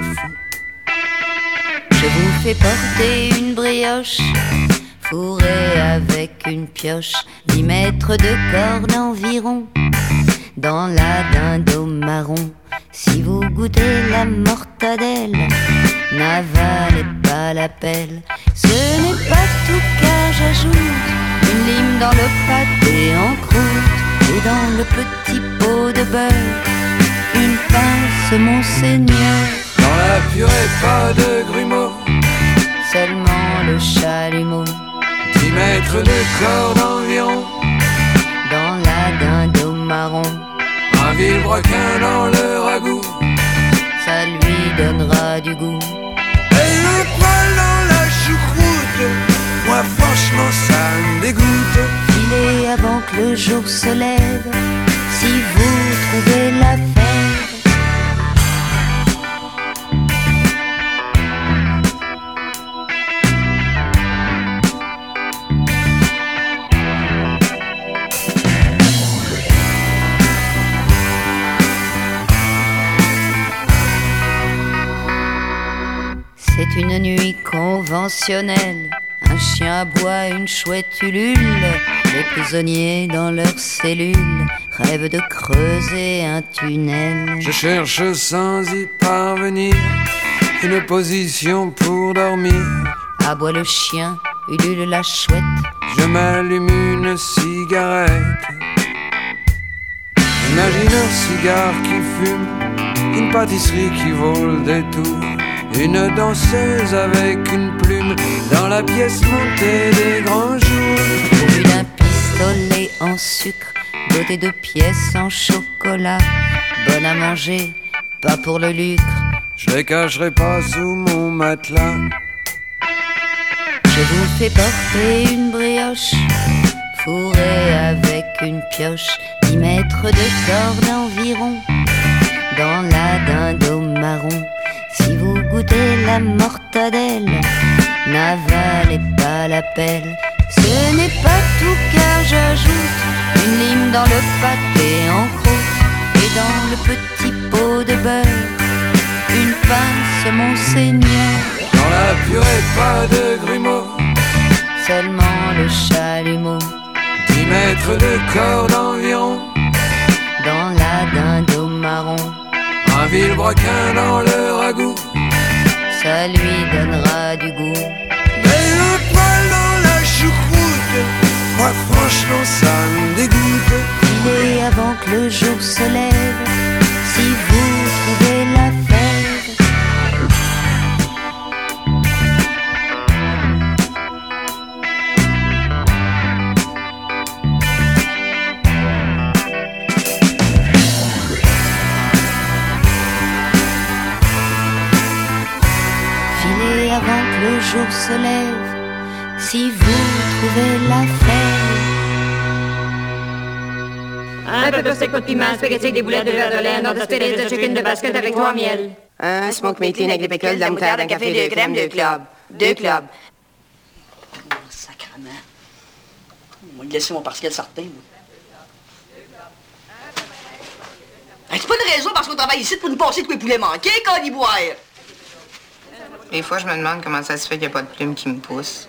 Je vous fais porter une brioche fourrée avec une pioche, dix mètres de corde environ, dans la dinde marron. Si vous goûtez la mortadelle, n'avalez pas la pelle. Ce n'est pas tout car j'ajoute une lime dans le pâté en croûte et dans le petit pot de beurre une pince Monseigneur. Dans la purée pas de grumeaux, seulement le chalumeau. Dix mètres de corde environ, dans la dinde au marron. Un vilebrequin dans le ragoût, ça lui donnera du goût. Et le poil dans la choucroute, moi franchement ça me dégoûte. Filez avant que le jour se lève, si vous trouvez la fève. C'est une nuit conventionnelle. Un chien aboie, une chouette ulule. Les prisonniers dans leurs cellules rêvent de creuser un tunnel. Je cherche sans y parvenir une position pour dormir. Aboie le chien, ulule la chouette. Je m'allume une cigarette. Imagine un cigare qui fume, une pâtisserie qui vaut le détour, Une danseuse avec une plume dans la pièce montée des grands jours. Pourvu d'un pistolet en sucre, doté de pièces en chocolat. Bonne à manger, pas pour le lucre. Je les cacherai pas sous mon matelas. Je vous fais porter une brioche, fourrée avec une pioche, dix mètres de corde environ, dans la dinde au marron. Si vous goûtez la mortadelle, n'avalez pas la pelle. Ce n'est pas tout car j'ajoute une lime dans le pâté en croûte et dans le petit pot de beurre, une pince Monseigneur. Dans la purée pas de grumeaux, seulement le chalumeau. Dix mètres de corde environ, dans la dinde au marron. Un vilebrequin dans le ragoût, ça lui donnera du goût. Mais le poil dans la choucroute, moi franchement ça me dégoûte. Filez avant que le jour se lève, si vous trouvez la fève. Filez avant que le jour se lève, si vous trouvez la fève. Un peu de steak, pas de piment, spaghetti avec des boulettes de verre de lait, un ordre de spirit de chicken de basket avec trois miel. Un smoke meat clean avec des pickles, de la moutarde, un café, deux crèmes, deux clubs. Deux clubs. Oh, sacrement. On va laisser mon partiel certain, moi. Hey, c'est pas une raison parce qu'on travaille ici pour nous passer de quoi poulet manqué, caliboire. Des fois, je me demande comment ça se fait qu'il n'y a pas de plume qui me pousse.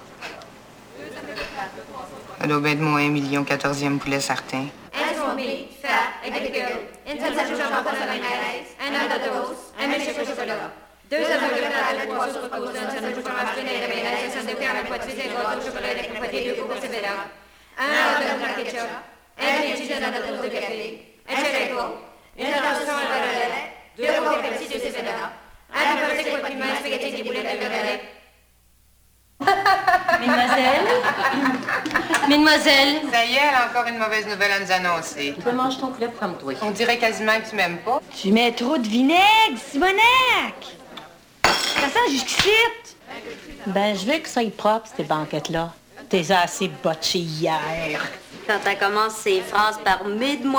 Ça doit bien être mon un million quatorzième poulet certain. Un smoke meat, fat, avec des pickles, une salsa de jambon pour la mayonnaise, un œuf de toast, un milkshake au chocolat. Deux œufs de pâte, trois sauces au un sandwich au fromage frais et de mayonnaise, un sandwich au caramel poitré, un gâteau au chocolat avec une poitrée, deux coco Severa, un hot dog de ketchup, un grilled cheese dans notre toast de café, un cherry coke, une attention à la verre de lait, deux coco Pepsi, deux Severa, un pepper steak pour piment, spaghetti avec des boulettes de verre de lait. Mademoiselle? Mademoiselle? Ça y est, elle a encore une mauvaise nouvelle à nous annoncer. Tu peux manger ton poulet pour comme toi. On dirait quasiment que tu m'aimes pas. Tu mets trop de vinaigre, Simonac! Ça sent jusqu'ici! Ben, je veux que ça aille propre, ces banquettes-là. T'es assez botché hier. Quand elle commence ses phrases par « Mesdemoiselles »,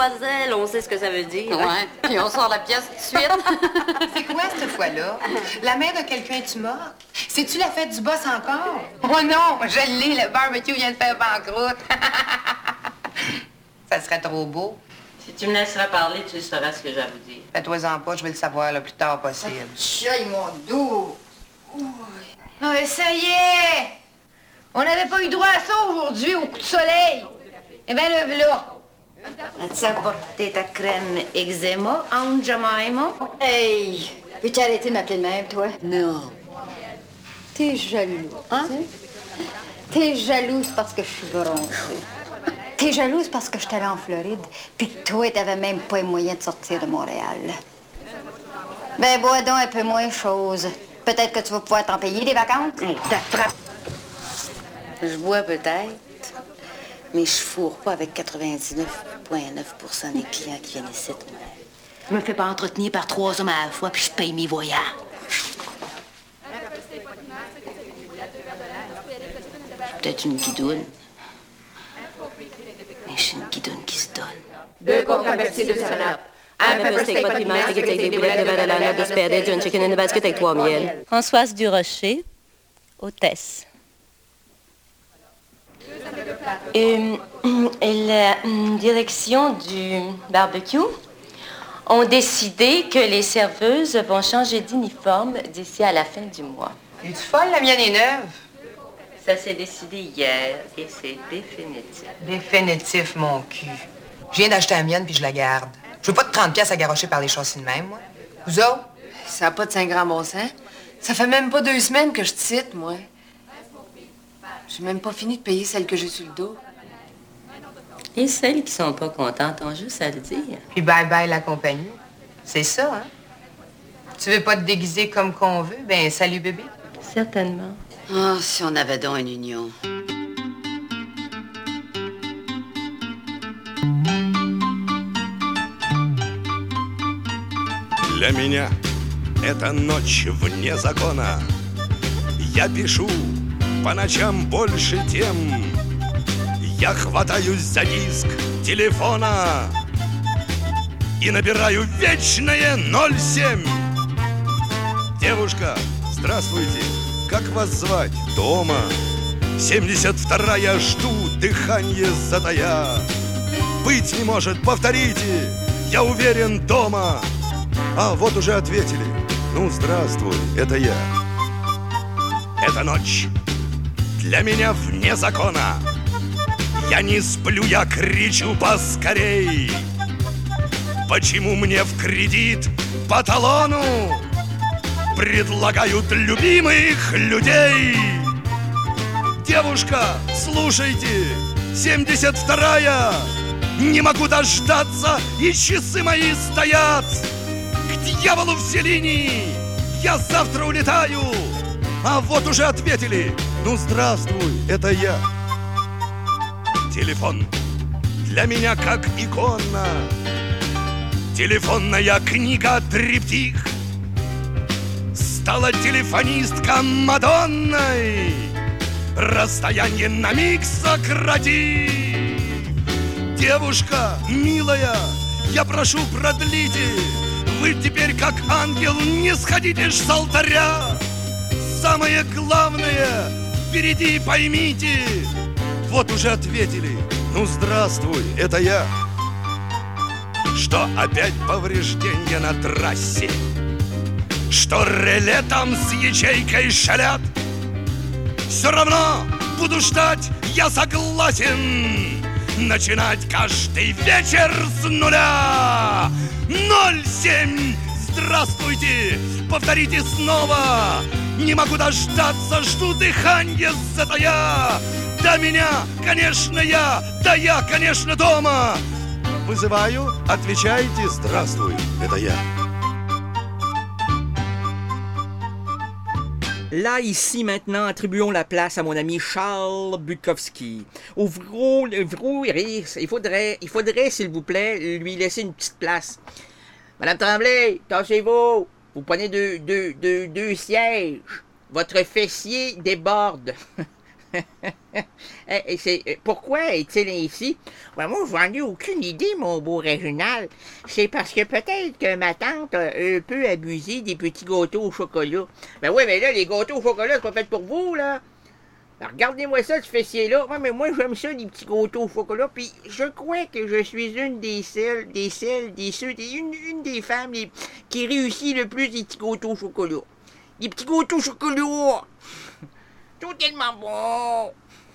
on sait ce que ça veut dire. Ouais, puis on sort la pièce tout de suite. C'est quoi cette fois-là? La mère de quelqu'un est-tu morte? C'est-tu la fête du boss encore? Oh non, je l'ai, le barbecue vient de faire banqueroute. Ça serait trop beau. Si tu me laisseras parler, tu sauras ce que j'ai à vous dire. Fais-toi-en pas, je vais le savoir le plus tard possible. Chai, mon dos! Oh, ça y est! On n'avait pas eu droit à ça aujourd'hui, au coup de soleil. Eh bien, le voilà. As-tu apporté ta crème eczéma, Aunt Jemima? Hey! Peux-tu arrêter de m'appeler de même, toi? Non. T'es jaloux, hein? T'es jalouse parce que je suis bronzée. T'es jalouse parce que je suis allée en Floride, puis que toi, t'avais même pas les moyens de sortir de Montréal. Ben, bois donc un peu moins chose. Peut-être que tu vas pouvoir t'en payer des vacances? Hey, t'attrape. Je bois peut-être, mais je fourre pas avec quatre-vingt-dix-neuf virgule neuf pour cent des clients qui viennent ici. Je me fais pas entretenir par trois hommes à la fois, puis je paye mes voyages. Peut-être une guidoune. Mais je suis une guidoune qui se donne. Deux coca Pepsi, deux seven-up. Un pepper steak, pas de piment, avec des boulettes de verre de lait, deux spaghetti, un chicken in a basket avec trois miel. Françoise Durocher, hôtesse. Euh, et la euh, direction du barbecue ont décidé que les serveuses vont changer d'uniforme d'ici à la fin du mois. Es-tu folle, la mienne est neuve? Ça s'est décidé hier et c'est définitif. Définitif, mon cul. Je viens d'acheter la mienne puis je la garde. Je veux pas de trente piastres à garrocher par les châssis de même, moi. Vous autres? Ça n'a pas de cinq grands bon sens. Ça fait même pas deux semaines que je te cite, moi. J'ai même pas fini de payer celle que j'ai sur le dos. Et celles qui sont pas contentes ont juste à le dire. Puis bye-bye la compagnie. C'est ça, hein? Tu veux pas te déguiser comme qu'on veut? Ben, salut bébé. Certainement. Oh, si on avait donc une union. Для меня это ночь вне закона. Я пишу по ночам больше тем. Я хватаюсь за диск телефона и набираю вечное ноль семь. Девушка, здравствуйте, как вас звать? Тома. семьдесят вторая, жду дыхание затая. Быть не может, повторите, я уверен, дома. А вот уже ответили. Ну, здравствуй, это я. Эта ночь для меня вне закона. Я не сплю, я кричу поскорей. Почему мне в кредит по талону предлагают любимых людей? Девушка, слушайте, семьдесят вторая, не могу дождаться, и часы мои стоят. К дьяволу все линии, я завтра улетаю. А вот уже ответили. Ну, здравствуй, это я. Телефон для меня как икона. Телефонная книга триптих. Стала телефонистка Мадонной. Расстояние на миг сократи. Девушка, милая, я прошу, продлите. Вы теперь как ангел не сходите ж с алтаря. Самое главное впереди поймите. Вот уже ответили. Ну, здравствуй, это я. Что опять повреждения на трассе? Что реле там с ячейкой шалят? Все равно буду ждать, я согласен. Начинать каждый вечер с нуля. Ноль семь, здравствуйте, повторите снова. Не могу дождаться, жду дыханье затая. Да меня, конечно, я, да я, конечно, дома. Вызываю, отвечайте, здравствуй, это я. Là, ici, maintenant, attribuons la place à mon ami Charles Bukowski. Ouvrons, ouvrons, il faudrait, il faudrait, s'il vous plaît, lui laisser une petite place. Madame Tremblay, tâchez-vous. Vous prenez deux, deux, deux, deux sièges. Votre fessier déborde. C'est, pourquoi est-il ainsi? Ben moi, j'en ai aucune idée, mon beau Réginald. C'est parce que peut-être que ma tante a un peu abusé des petits gâteaux au chocolat. Ben oui, mais là, les gâteaux au chocolat, c'est pas fait pour vous, là. Ben, regardez-moi ça, ce fessier-là. Ouais, mais moi, j'aime ça, les petits gâteaux au chocolat. Puis je crois que je suis une des celles, des celles, des ceux, des, une, une des femmes les, qui réussit le plus les petits gâteaux au chocolat. Les petits gâteaux au chocolat! Tout tellement bon!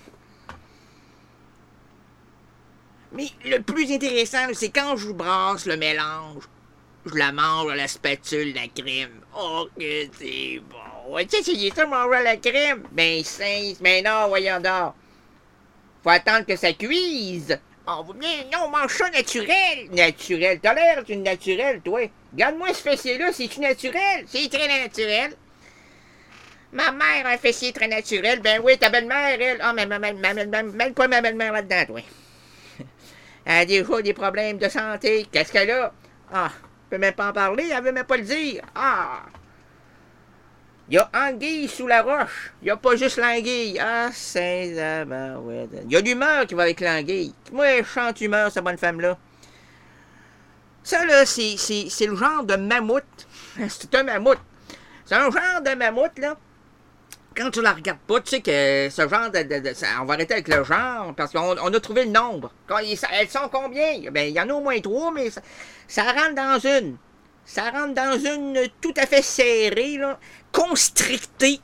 Mais le plus intéressant, c'est quand je brasse le mélange. Je la mange à la spatule, la crème. Oh, que c'est bon! Tu sais, essayé ça, manger à la crème? Ben, c'est... Mais non, voyons donc. Faut attendre que ça cuise. On va bien... Non, on mange ça naturel. Naturel. T'as l'air d'une naturelle, toi. Regarde-moi ce fessier-là, c'est-tu naturel? C'est très naturel. Ma mère a un fessier très naturel. Ben oui, ta belle-mère, elle... Ah, mais même pas ma belle-mère là-dedans, toi. Elle a déjà des problèmes de santé. Qu'est-ce qu'elle a? Ah, je peux même pas en parler, elle veut même pas le dire. Ah! Il y a anguille sous la roche. Il y a pas juste l'anguille. Ah, c'est... Ah, ben, ouais. Il y a l'humeur qui va avec l'anguille. Moi, chante humeur, cette bonne femme-là. Ça, là, c'est, c'est, c'est le genre de mammouth. C'est un mammouth. C'est un genre de mammouth, là. Quand tu la regardes pas, tu sais que ce genre de... de, de ça, on va arrêter avec le genre, parce qu'on on a trouvé le nombre. Quand, elles sont combien? Ben, il y en a au moins trois, mais ça, ça rentre dans une. Ça rentre dans une tout à fait serrée, là, constrictée.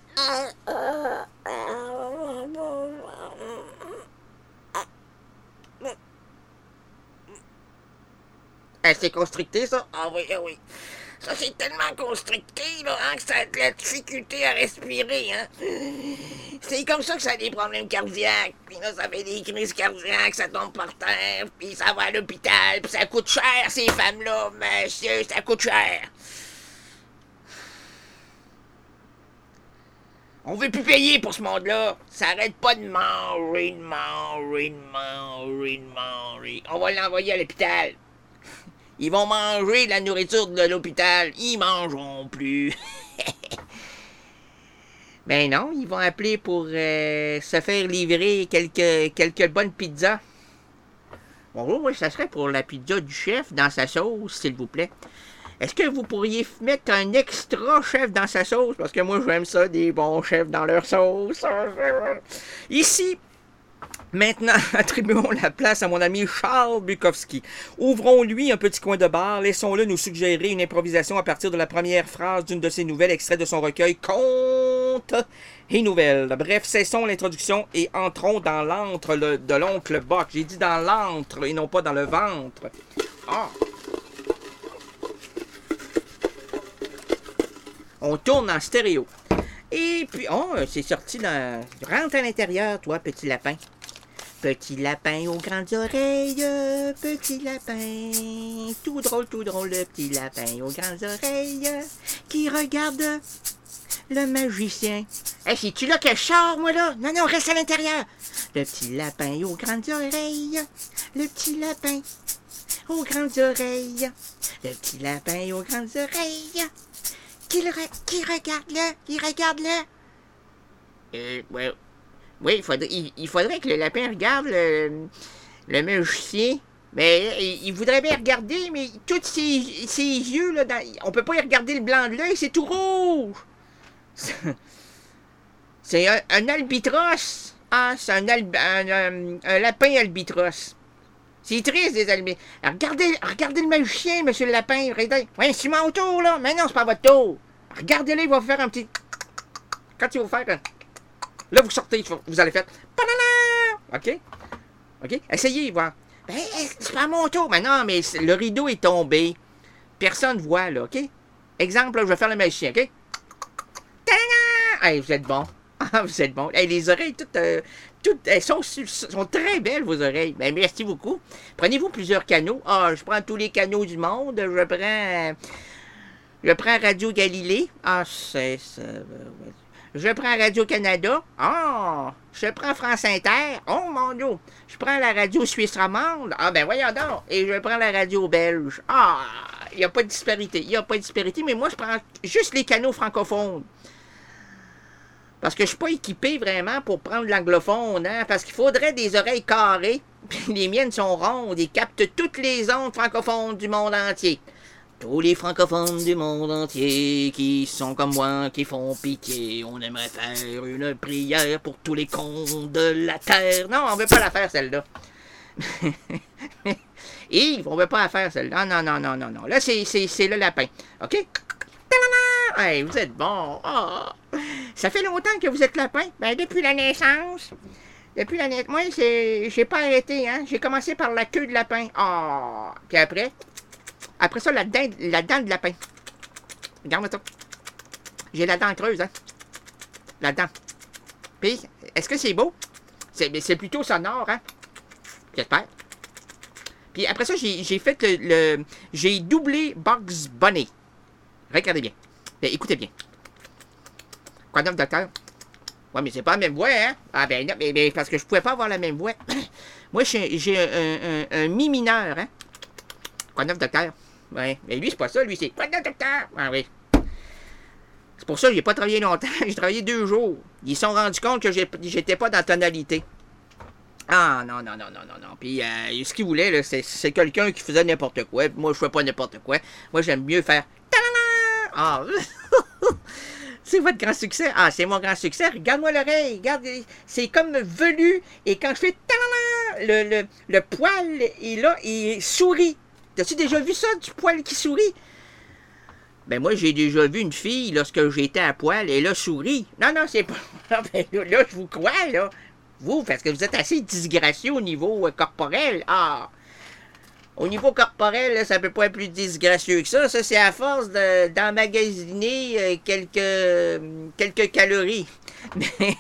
Elle s'est constrictée, ça? Ah oui, ah oui. Ça, c'est tellement constricté, là, hein, que ça a de la difficulté à respirer, hein. C'est comme ça que ça a des problèmes cardiaques. Puis là, ça fait des crises cardiaques, ça tombe par terre, puis ça va à l'hôpital, puis ça coûte cher, ces femmes-là, monsieur, ça coûte cher. On veut plus payer pour ce monde-là. Ça arrête pas de manger, de manger, de manger, de manger. On va l'envoyer à l'hôpital. Ils vont manger de la nourriture de l'hôpital. Ils mangeront plus. Ben non, ils vont appeler pour euh, se faire livrer quelques, quelques bonnes pizzas. Bonjour, oui, ça serait pour la pizza du chef dans sa sauce, s'il vous plaît. Est-ce que vous pourriez mettre un extra chef dans sa sauce? Parce que moi, j'aime ça, des bons chefs dans leur sauce. Ici, maintenant, attribuons la place à mon ami Charles Bukowski. Ouvrons-lui un petit coin de bar. Laissons-le nous suggérer une improvisation à partir de la première phrase d'une de ses nouvelles, extrait de son recueil Contes et Nouvelles. Bref, cessons l'introduction et entrons dans l'antre le- de l'oncle Bock. J'ai dit dans l'antre et non pas dans le ventre. Ah! On tourne en stéréo. Et puis, oh, c'est sorti dans... Rentre à l'intérieur, toi, petit lapin. Petit lapin aux grandes oreilles, petit lapin. Tout drôle, tout drôle, le petit lapin aux grandes oreilles qui regarde le magicien. Hey, c'est-tu là que je sors, moi, là? Non, non, reste à l'intérieur. Le petit lapin aux grandes oreilles, le petit lapin aux grandes oreilles, le petit lapin aux grandes oreilles. Qui, le re- qui regarde-le? Qui regarde-le? Euh, ouais. Oui, il faudrait, il, il faudrait que le lapin regarde le, le magicien. Mais il, il voudrait bien regarder, mais tous ses, ses yeux, là, dans, on peut pas y regarder le blanc de l'œil, c'est tout rouge. C'est un, un albatros. Ah, c'est un, alb, un, un, un lapin albatros. C'est triste, des albins. Regardez, regardez le magicien, monsieur le lapin. Regardez. Ouais, c'est mon tour, là. Mais non, c'est pas votre tour. Regardez-le, il va vous faire un petit... Quand il va vous faire... Là, vous sortez, vous allez faire... OK? OK? Essayez, voir. Ben, c'est pas mon tour. Mais non, mais le rideau est tombé. Personne ne voit, là, OK? Exemple, là, je vais faire le magicien, OK? Hey, vous êtes bon. Ah, vous êtes bon. Hey, les oreilles, toutes... Euh, Toutes, elles sont, sont très belles, vos oreilles. Ben, merci beaucoup. Prenez-vous plusieurs canaux. Ah, je prends tous les canaux du monde. Je prends... Je prends Radio Galilée. Ah, c'est ça. Je prends Radio-Canada. Ah, je prends France Inter. Oh, mon Dieu. Je prends la radio suisse romande. Ah, ben voyons donc. Et je prends la radio belge. Ah, il n'y a pas de disparité. Il n'y a pas de disparité, mais moi, je prends juste les canaux francophones. Parce que je suis pas équipé vraiment pour prendre l'anglophone, hein? Parce qu'il faudrait des oreilles carrées. Puis les miennes sont rondes et captent toutes les ondes francophones du monde entier. Tous les francophones du monde entier qui sont comme moi, qui font pitié. On aimerait faire une prière pour tous les cons de la terre. Non, on veut pas la faire, celle-là. Yves, on veut pas la faire, celle-là. Non, non, non, non, non. Là, c'est, c'est, c'est le lapin. OK? Hey, vous êtes bon. Oh. Ça fait longtemps que vous êtes lapin? Ben, depuis la naissance. Depuis la naissance. Moi, c'est... j'ai pas arrêté, hein. J'ai commencé par la queue de lapin. Oh. Puis après... Après ça, la dent, la dent de lapin. Regarde-moi ça. J'ai la dent creuse, hein. La dent. Puis, est-ce que c'est beau? C'est, c'est plutôt sonore, hein. J'espère. Puis après ça, j'ai, j'ai fait le, le... J'ai doublé Bugs Bunny. Regardez bien. Ben, écoutez bien. Quoi donc, docteur? Ouais, mais c'est pas la même voix, hein? Ah, ben non, mais, mais parce que je pouvais pas avoir la même voix. Moi, j'ai, j'ai un, un, un mi mineur, hein? Quoi donc, docteur? Ouais. Mais lui, c'est pas ça. Lui, c'est quoi donc, docteur? Ah, oui. C'est pour ça que j'ai pas travaillé longtemps. J'ai travaillé deux jours. Ils se sont rendus compte que j'ai, j'étais pas dans tonalité. Ah, non, non, non, non, non, non. Puis, euh, ce qu'il voulait, là, c'est, c'est quelqu'un qui faisait n'importe quoi. Moi, je fais pas n'importe quoi. Moi, j'aime mieux faire... Ah, c'est votre grand succès. Ah, c'est mon grand succès. Regarde-moi l'oreille. Regarde, c'est comme velu. Et quand je fais le, le, le poil est là, il sourit. T'as-tu déjà vu ça, du poil qui sourit? Ben moi, j'ai déjà vu une fille, lorsque j'étais à poil, et là, sourit. Non, non, c'est pas... Ben, là, je vous crois, là. Vous, parce que vous êtes assez disgracieux au niveau euh, corporel. Ah! Au niveau corporel, là, ça peut pas être plus disgracieux que ça. Ça, c'est à force de, d'emmagasiner euh, quelques, euh, quelques calories. Mais,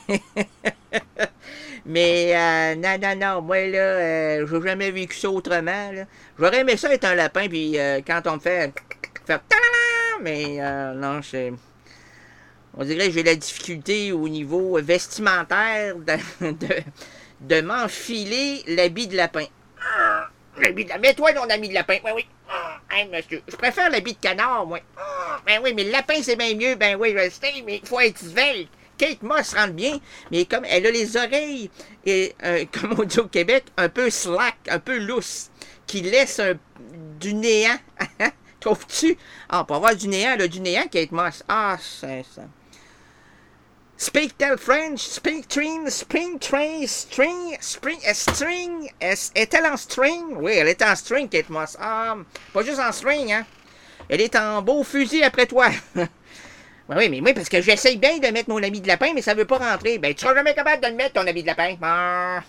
mais euh, non, non, non. Moi, là, euh, j'ai jamais vécu ça autrement. Là. J'aurais aimé ça être un lapin, puis euh, quand on me fait... faire mais euh, non, c'est... On dirait que j'ai la difficulté au niveau vestimentaire de, de, de m'enfiler l'habit de lapin. Ah, l'habit de lapin. Mets-toi ton habit de lapin. Oui, oui. Ah, hein, monsieur. Je préfère l'habit de canard, moi. Ah, ben oui, mais le lapin, c'est bien mieux. Ben oui, je le sais, mais il faut être svelte. Kate Moss rentre bien, mais comme elle a les oreilles, et, euh, comme on dit au Québec, un peu slack, un peu lousse, qui laisse un, du néant. Trouves-tu? Ah, pour avoir du néant, elle a du néant, Kate Moss. Ah, c'est ça. Speak tell French, speak train, spring train, string, spring, a string, est-elle en string? Oui, elle est en string, Kate Moss. Ah, pas juste en string, hein. Elle est en beau fusil après toi. Oui, mais moi, parce que j'essaye bien de mettre mon habit de lapin, mais ça veut pas rentrer. Ben, tu seras jamais capable de le mettre, ton habit de lapin. Ah.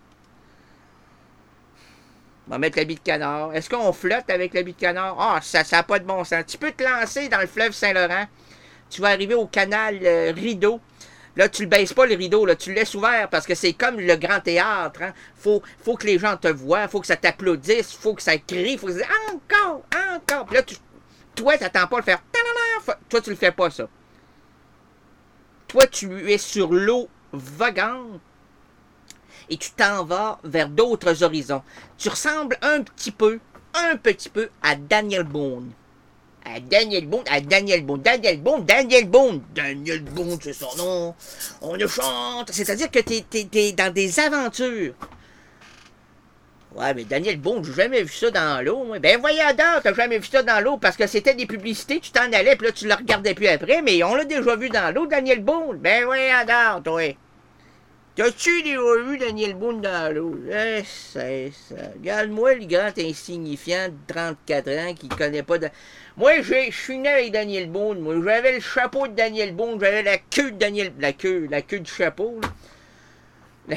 On va mettre l'habit de canard. Est-ce qu'on flotte avec l'habit de canard? Ah, ça n'a pas de bon sens. Tu peux te lancer dans le fleuve Saint-Laurent. Tu vas arriver au canal euh, Rideau. Là, tu le baisses pas, le rideau, là, tu le laisses ouvert parce que c'est comme le grand théâtre. Hein. Faut, faut que les gens te voient, faut que ça t'applaudisse, faut que ça crie, faut que ça dise encore, encore. Puis là, tu, toi, tu n'attends pas le faire. Toi, tu le fais pas, ça. Toi, tu es sur l'eau vagante et tu t'en vas vers d'autres horizons. Tu ressembles un petit peu, un petit peu à Daniel Boone. À Daniel Boone, à Daniel Boone, Daniel Boone, Daniel Boone, Daniel Boone, c'est son nom. On le chante. C'est-à-dire que t'es, t'es, t'es dans des aventures. Ouais, mais Daniel Boone, j'ai jamais vu ça dans l'eau. Moi. Ben voyons donc, t'as jamais vu ça dans l'eau parce que c'était des publicités, tu t'en allais, puis là, tu le regardais plus après, mais on l'a déjà vu dans l'eau, Daniel Boone. Ben voyons donc, toi. T'as-tu déjà vu Daniel Boone dans l'eau? Eh, c'est ça. Regarde-moi le grand insignifiant de trente-quatre ans qui connaît pas de... Moi, je suis né avec Daniel Boone. Moi, j'avais le chapeau de Daniel Boone, j'avais la queue de Daniel... La queue, la queue du chapeau, là.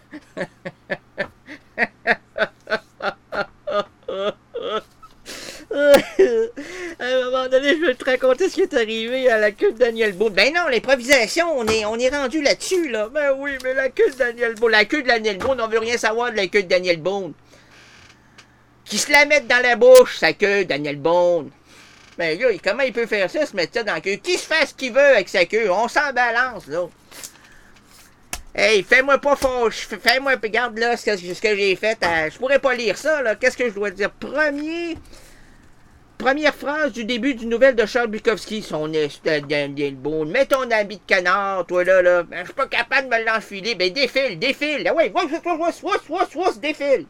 À un moment donné, je vais te raconter ce qui est arrivé à la queue de Daniel Boone. Ben non, l'improvisation, on est, on est rendu là-dessus, là. Ben oui, mais la queue de Daniel Boone, la queue de Daniel Boone, on veut rien savoir de la queue de Daniel Boone. Qui se la mette dans la bouche, sa queue, Daniel Boone. Ben là, comment il peut faire ça, se mettre ça dans la queue? Qui se fait ce qu'il veut avec sa queue? On s'en balance, là. Hey, fais-moi pas fâche, fais-moi, regarde là ce que, ce que j'ai fait. À, je pourrais pas lire ça, là. Qu'est-ce que je dois dire? Premier... Première phrase du début d'une nouvelle de Charles Bukowski. Son est Daniel Boone. Mets ton habit de canard, toi là, là. Ben, je suis pas capable de me l'enfiler. Ben, défile, défile. Ah ouais, défile.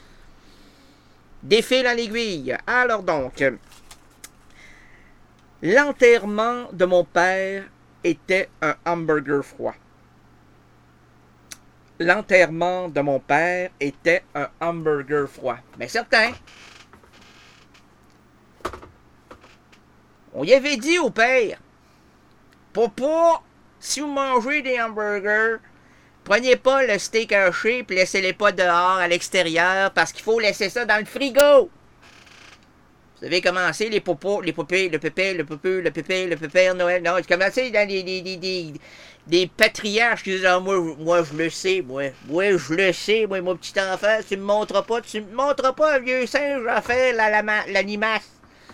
Défile en aiguille. Alors donc, l'enterrement de mon père était un hamburger froid. L'enterrement de mon père était un hamburger froid. Ben, certain. On y avait dit au père, papa, si vous mangez des hamburgers, prenez pas le steak haché et laissez-les pas dehors à l'extérieur parce qu'il faut laisser ça dans le frigo. Vous avez commencé les popos, les poupées, le pépé, le poupeux, le pépé, le pépère Noël. Non, j'ai commencé dans les, les, les, les, des patriarches qui disent ah, moi, moi je le sais, moi, moi je le sais, moi mon petit enfant, tu me montres pas, tu me montres pas un vieux singe à faire la, la, la, la limace.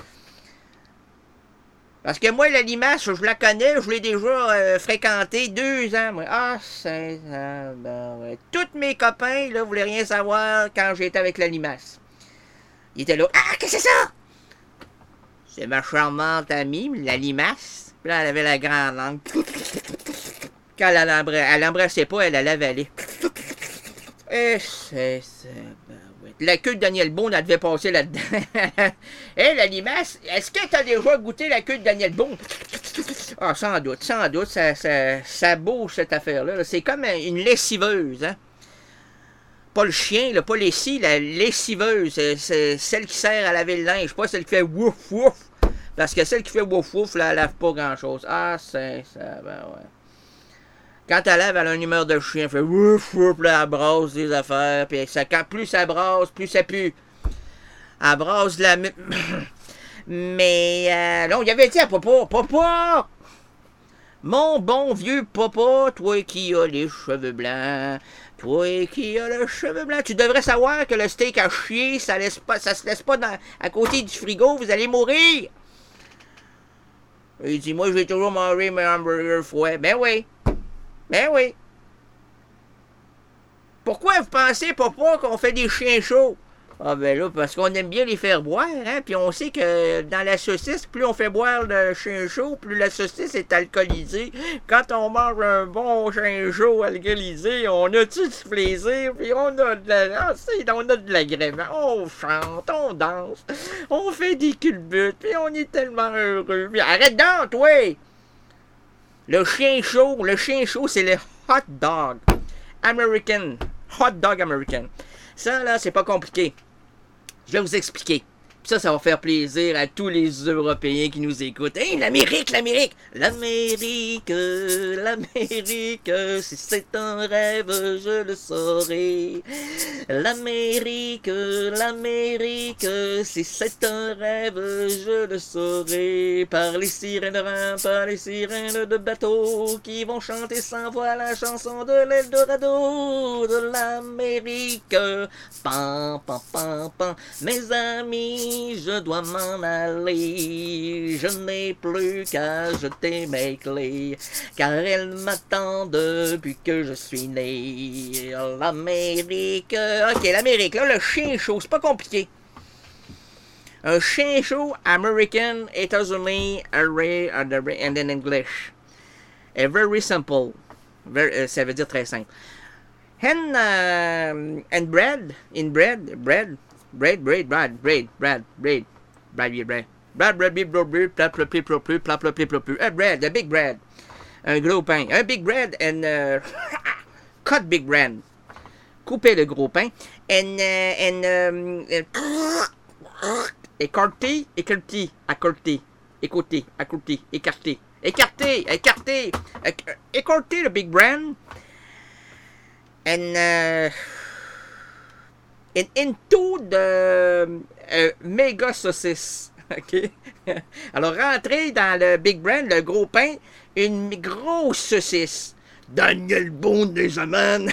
Parce que moi, la limace, je la connais, je l'ai déjà euh, fréquenté deux ans, moi. Ah, c'est... Ah, ben, ouais. Tous mes copains, là, voulaient rien savoir quand j'étais avec la limace. Ils étaient là, ah, qu'est-ce que c'est ça? C'est ma charmante amie, la limace. Puis là, elle avait la grande langue. Quand elle l'embrassait pas, elle la avalait. Et c'est... c'est ben, ouais. La queue de Daniel Boone, elle devait passer là-dedans. Hé, hey, la limace, est-ce que t'as déjà goûté la queue de Daniel Boone? Ah, sans doute, sans doute, ça, ça, ça bouge cette affaire-là. C'est comme une lessiveuse, hein? Pas le chien, là, pas l'essie, la lessiveuse. C'est, c'est celle qui sert à laver le linge, pas celle qui fait wouf wouf. Parce que celle qui fait wouf wouf, là, elle lave pas grand-chose. Ah, c'est ça, ben ouais. Quand elle lave, elle a une humeur de chien. Elle fait wouf wouf, là, elle brasse des affaires. Puis ça, quand plus ça brasse, plus ça pue. Elle brasse de la... Mais euh, là, on y avait dit à papa, papa, mon bon vieux papa, toi qui as les cheveux blancs, toi qui as les cheveux blancs, tu devrais savoir que le steak à chier, ça laisse pas, ça se laisse pas dans, à côté du frigo, vous allez mourir. Il dit, moi, j'ai toujours mangé mes hamburgers fouets. Ben oui. Ben oui. Pourquoi vous pensez, papa, qu'on fait des chiens chauds? Ah ben là, parce qu'on aime bien les faire boire, hein, puis on sait que dans la saucisse, plus on fait boire le chien chaud, plus la saucisse est alcoolisée. Quand on mange un bon chien chaud alcoolisé, on a tout du plaisir, puis on a de la, ah, on a de l'agrément, on chante, on danse, on fait des culbutes, puis on est tellement heureux. Puis arrête donc, toi! Le chien chaud, le chien chaud, c'est le hot dog American, hot dog American. Ça, là, c'est pas compliqué. Je vais vous expliquer. Ça, ça va faire plaisir à tous les Européens qui nous écoutent. Hey, l'Amérique, l'Amérique! L'Amérique, l'Amérique, si c'est un rêve, je le saurai. L'Amérique, l'Amérique, si c'est un rêve, je le saurai. Par les sirènes de rein, par les sirènes de bateau, qui vont chanter sans voix la chanson de l'Eldorado de l'Amérique. Pam, pam, pam, pam. Mes amis, je dois m'en aller, je n'ai plus qu'à jeter mes clés, car elles m'attendent depuis que je suis né. L'Amérique, ok, l'Amérique, là, le chien chaud, c'est pas compliqué. Un chien chaud, American, États-Unis, array, and then English. A very simple, very, uh, ça veut dire très simple. And, uh, and bread, in bread, bread, Bread, bread, bread, bread, bread, bread, bread, bread, bread, bread, bread, bread, bread, plap, plap, plap, plap, plap, plap, plap, plap, a bread, a big bread, un gros pain, un big bread, and uh, cut big bread, couper le gros pain, and uh, and um, écarté, écarté, accorté, écouté, accorté, écarté, écarté, écarté, écarté le big bread, and uh, And into the uh, méga saucisse. OK? Alors, rentrez dans le Big Brand, le gros pain, une grosse saucisse. Daniel Boone des amènes.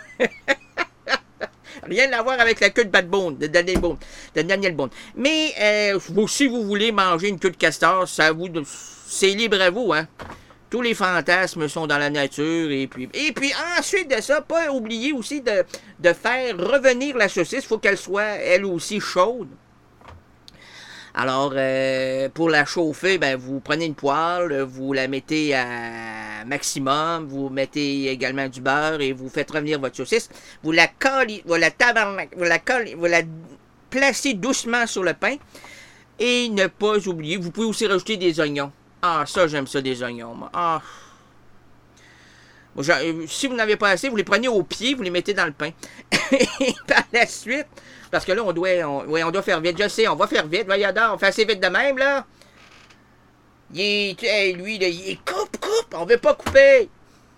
Rien à voir avec la queue de Bad Boone, de Daniel Boone. De Daniel Boone. Mais euh, si vous voulez manger une queue de castor, ça vous, c'est libre à vous, hein? Tous les fantasmes sont dans la nature. Et puis, et puis ensuite de ça, pas oublier aussi de, de faire revenir la saucisse. Il faut qu'elle soit, elle aussi, chaude. Alors, euh, pour la chauffer, ben, vous prenez une poêle, vous la mettez à maximum, vous mettez également du beurre et vous faites revenir votre saucisse. Vous la collez, vous la tabarnak, vous la collez, vous la placez doucement sur le pain. Et ne pas oublier, vous pouvez aussi rajouter des oignons. Ah, ça, j'aime ça, des oignons. Moi. Ah. Bon, genre, si vous n'avez pas assez, vous les prenez au pied, vous les mettez dans le pain. Et par la suite, parce que là, on doit, on, ouais, on doit faire vite. Je sais, on va faire vite. Voyons donc, on fait assez vite de même, là. Il est, hey, lui, là, il est coupe, coupe. On veut pas couper.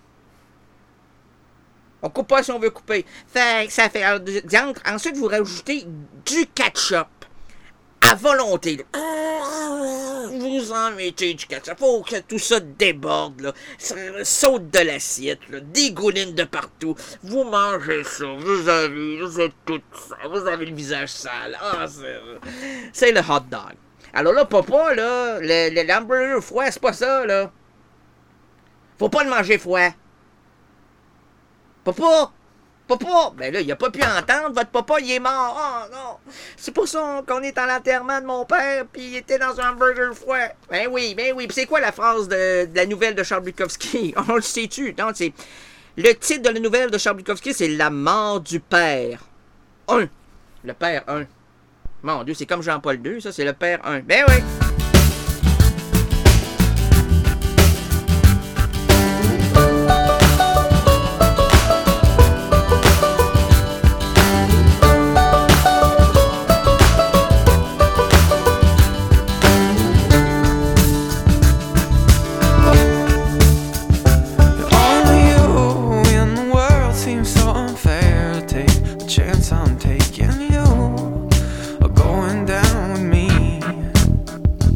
On coupe pas si on veut couper. Fait, ça fait, alors, ensuite, vous rajoutez du ketchup. À volonté, là. Vous en mettez du ketchup. Faut que tout ça déborde, là. Ça saute de l'assiette, là. Dégouline de partout. Vous mangez ça. Vous avez, vous avez tout ça. Vous avez le visage sale. Ah, c'est, c'est le hot dog. Alors là, papa, là, le, le l'hamburger froid, c'est pas ça, là. Faut pas le manger froid. Papa! Papa! Ben là, il a pas pu entendre. Votre papa, il est mort. Oh non! C'est pour ça qu'on est à l'enterrement de mon père, puis il était dans un hamburger froid. Ben oui, ben oui. Puis c'est quoi la phrase de, de la nouvelle de Charles Bukowski? On le sait-tu? Non, c'est... Le titre de la nouvelle de Charles Bukowski, c'est La mort du père. Un. Le père un. Mon Dieu, c'est comme Jean-Paul deux, ça, c'est le père un. Ben oui! I'm taking you, or going down with me.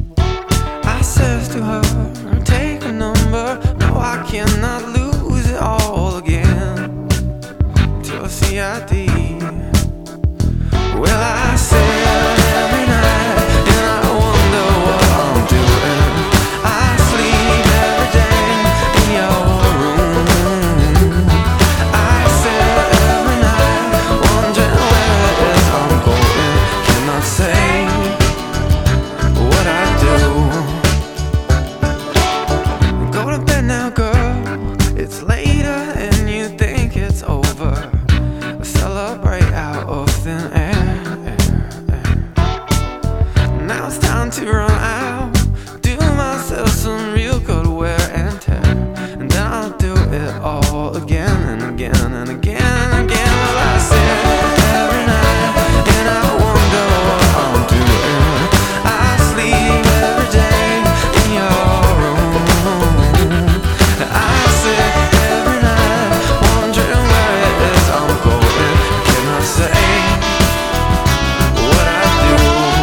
over. Celebrate out of thin air. Now it's time to run out. Do myself some real good wear and tear. And then I'll do it all again and again and again and again. Well, I sit every night and I wonder what I'm doing. I sleep every day in your room. I sit every night wondering where it is I'm going. Can I say what I do?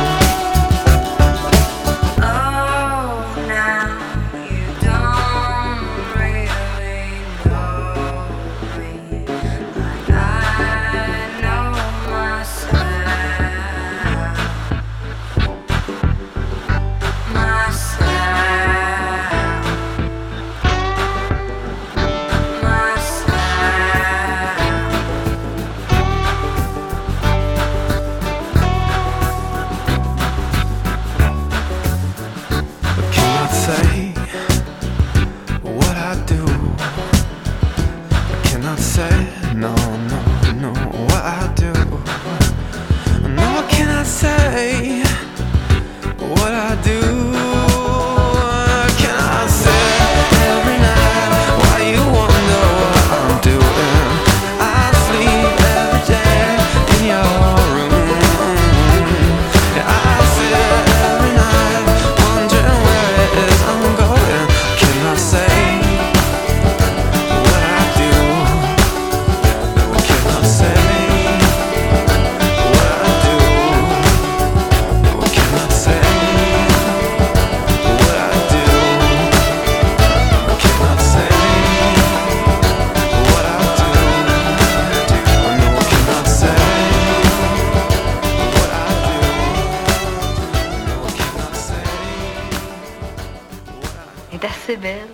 assez belle.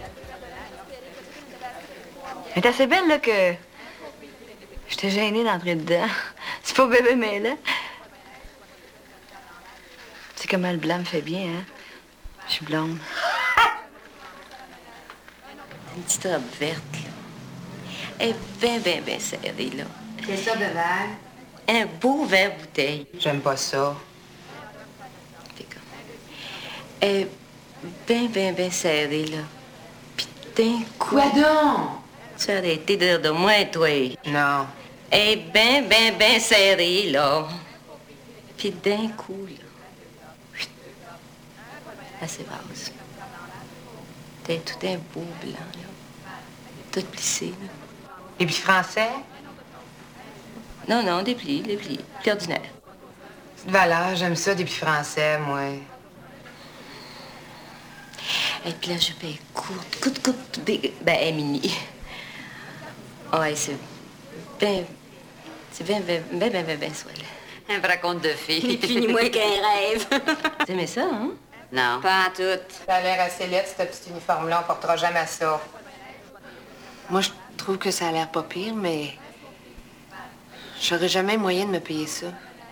Elle est assez belle, là, que j'étais gênée d'entrer dedans. C'est pas bébé mêlant. Tu sais comment le blanc me fait bien, hein? Je suis blonde. Une petite robe verte, là. Elle est bien, bien, bien serrée, là. Quelle sorte de verre? Un beau verre bouteille. J'aime pas ça. Elle est bien, bien, bien serrée, là. Puis d'un coup... Quoi donc? Tu as arrêté de rire de moi, toi. Non. Elle est bien, bien, bien serrée, là. Puis d'un coup, là... Elle s'évase. T'as tout un beau blanc, là. Tout plissé, là. Et puis français? Non, non, des plis, des plis. Plis ordinaires. De valeur, j'aime ça, des plis français, moi. Et puis là, je paye courte, courte, courte, des... Ben, elle est mini. Ouais, c'est bien... C'est bien, bien, bien, bien, bien, bien soit là. Un vrai conte de fées. Ni plus ni moins qu'un rêve. T'aimais ça, hein? Non. Pas en tout. Ça a l'air assez laid, ce petit uniforme-là. On portera jamais ça. Moi, je trouve que ça a l'air pas pire, mais... J'aurais jamais moyen de me payer ça.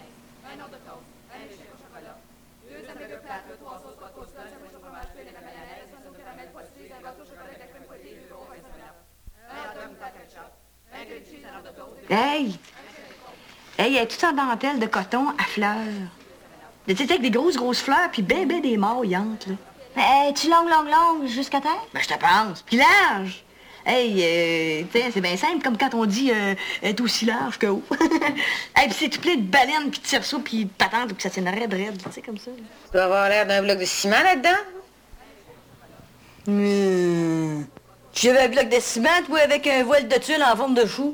Hey! Hey, elle est toute en dentelle de coton à fleurs. Tu sais, avec des grosses, grosses fleurs, puis ben, ben des maillantes, là. Hey, tu longue, longue, longue, jusqu'à terre? Ben, je te pense. Puis large! Hey, euh, tu sais, c'est bien simple, comme quand on dit euh, être aussi large que haut. Hey, puis c'est tout plein de baleines, puis de cerceaux, puis de patentes, puis ça tienne raide, raide, tu sais, comme ça. Là. Tu dois avoir l'air d'un bloc de ciment là-dedans? Mmh. Tu avais un bloc de ciment, toi, avec un voile de tuile en forme de chou.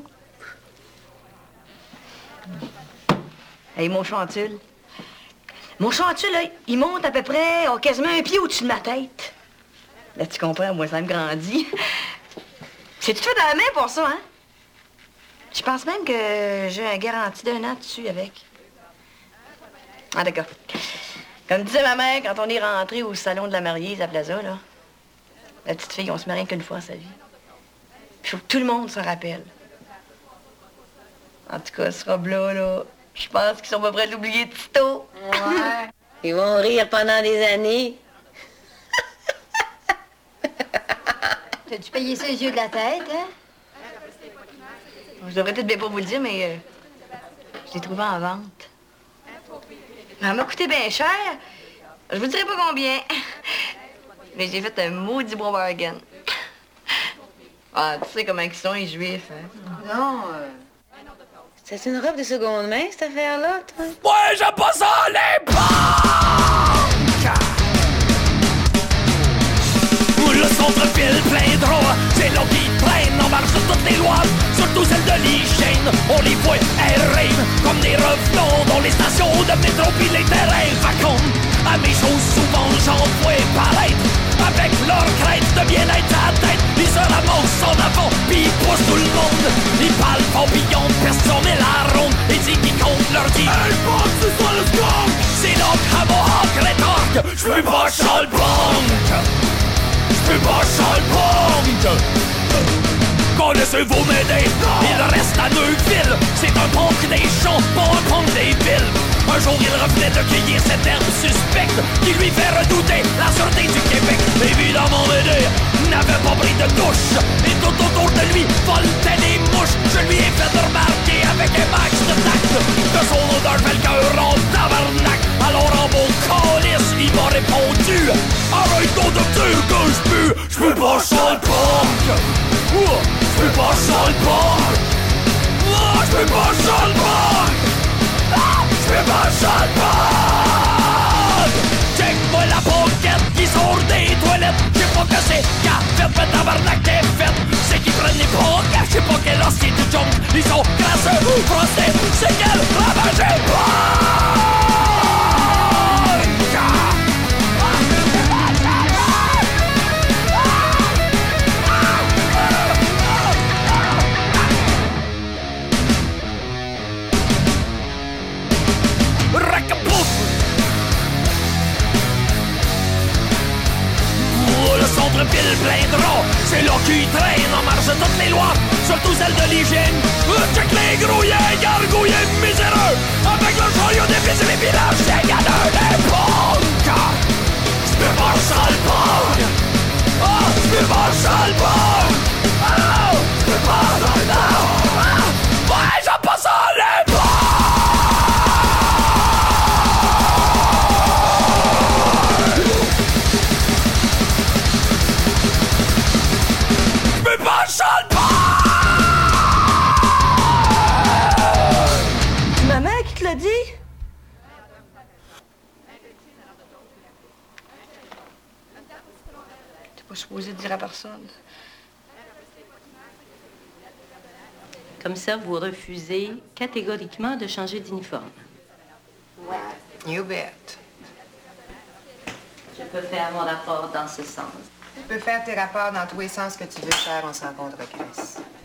Hey, mon chantul. Mon chantul, là, il monte à peu près oh, quasiment un pied au-dessus de ma tête. Là, tu comprends, moi, ça me grandit. C'est tout fait dans la main pour ça, hein? Je pense même que j'ai un garantie d'un an dessus avec. Ah, d'accord. Comme disait ma mère quand on est rentré au salon de la mariée à Plaza, là, la petite fille, on se marie qu'une fois en sa vie. Il faut que tout le monde se rappelle. En tout cas, ce robe-là, là, je pense qu'ils sont pas prêts d'oublier Tito. Ouais. Ils vont rire pendant des années. T'as-tu payé ça les yeux de la tête, hein? Je devrais peut-être bien pas vous le dire, mais euh, je l'ai trouvé en vente. Elle m'a coûté bien cher. Je vous dirai pas combien. Mais j'ai fait un maudit bon bargain. Ah, tu sais comment ils sont, les Juifs, hein? Non, euh... c'est une robe de seconde main, cette affaire-là, toi? Ouais, j'aime pas ça, les banques! Où le centre-ville plein de rats, c'est là qui traîne en marche de toutes les lois, surtout celles de l'hygiène. On les voit errer comme des revenants dans les stations de métro pis les terrains vacants. À mes choses, souvent j'en vois paraître avec leur crête de bien-être à la tête. Ils se ramassent en avant, pis ils poussent tout le monde. Ils parlent papillon, personne met la ronde. Et dit qu'ils comptent leur dit hey, fuck, c'est ça le skunk! C'est donc à Mohawk rétorque j'peux pas chat le banque! J'peux pas chat le banque! Connaissez-vous m'aider? Il reste à Neuville. C'est un punk des champs, pas un punk des villes. Un jour il revenait de cueillir cette herbe suspecte qui lui fait redouter la sûreté du Québec. Évidemment m'aider n'avait pas pris de douche et tout autour de lui voletaient des mouches. Je lui ai fait remarquer avec un max de tact que son odeur fait le cœur en tabarnak. Alors en beau calice il m'a répondu arrête ton docteur que j'peux, j'peux pas ça le punk. J'peux pas ça le punk. J'peux pas ça le punk. J'peux pas ça le punk. Check-moi la pocket qui sort des toilettes. J'sais pas que c'est qu'a fait, mais tabarnak t'es faite. C'est qu'ils prennent les pockets, j'sais pas quelle hostie du junk. Ils sont crasseux, frostés, c'est qu'elle ravagée punk. Centre-ville plein de rats, c'est là qu'ils traînent en marche de toutes les lois, surtout celles de l'hygiène. Check les grouillés, gargouillés, miséreux, avec leur joyau d'épices et les villages dégadeux des punks. J'peux pas ça le punk. Oh, j'peux pas ça le punk. Oh, j'peux pas ça le punk. Ouais, j'aime pas ça les punks. C'est ma mère qui te l'a dit? T'es pas supposé dire à personne. Comme ça, vous refusez catégoriquement de changer d'uniforme. You bet. Je peux faire mon rapport dans ce sens. Tu peux faire tes rapports dans tous les sens que tu veux, cher, on s'en rencontre, Chris.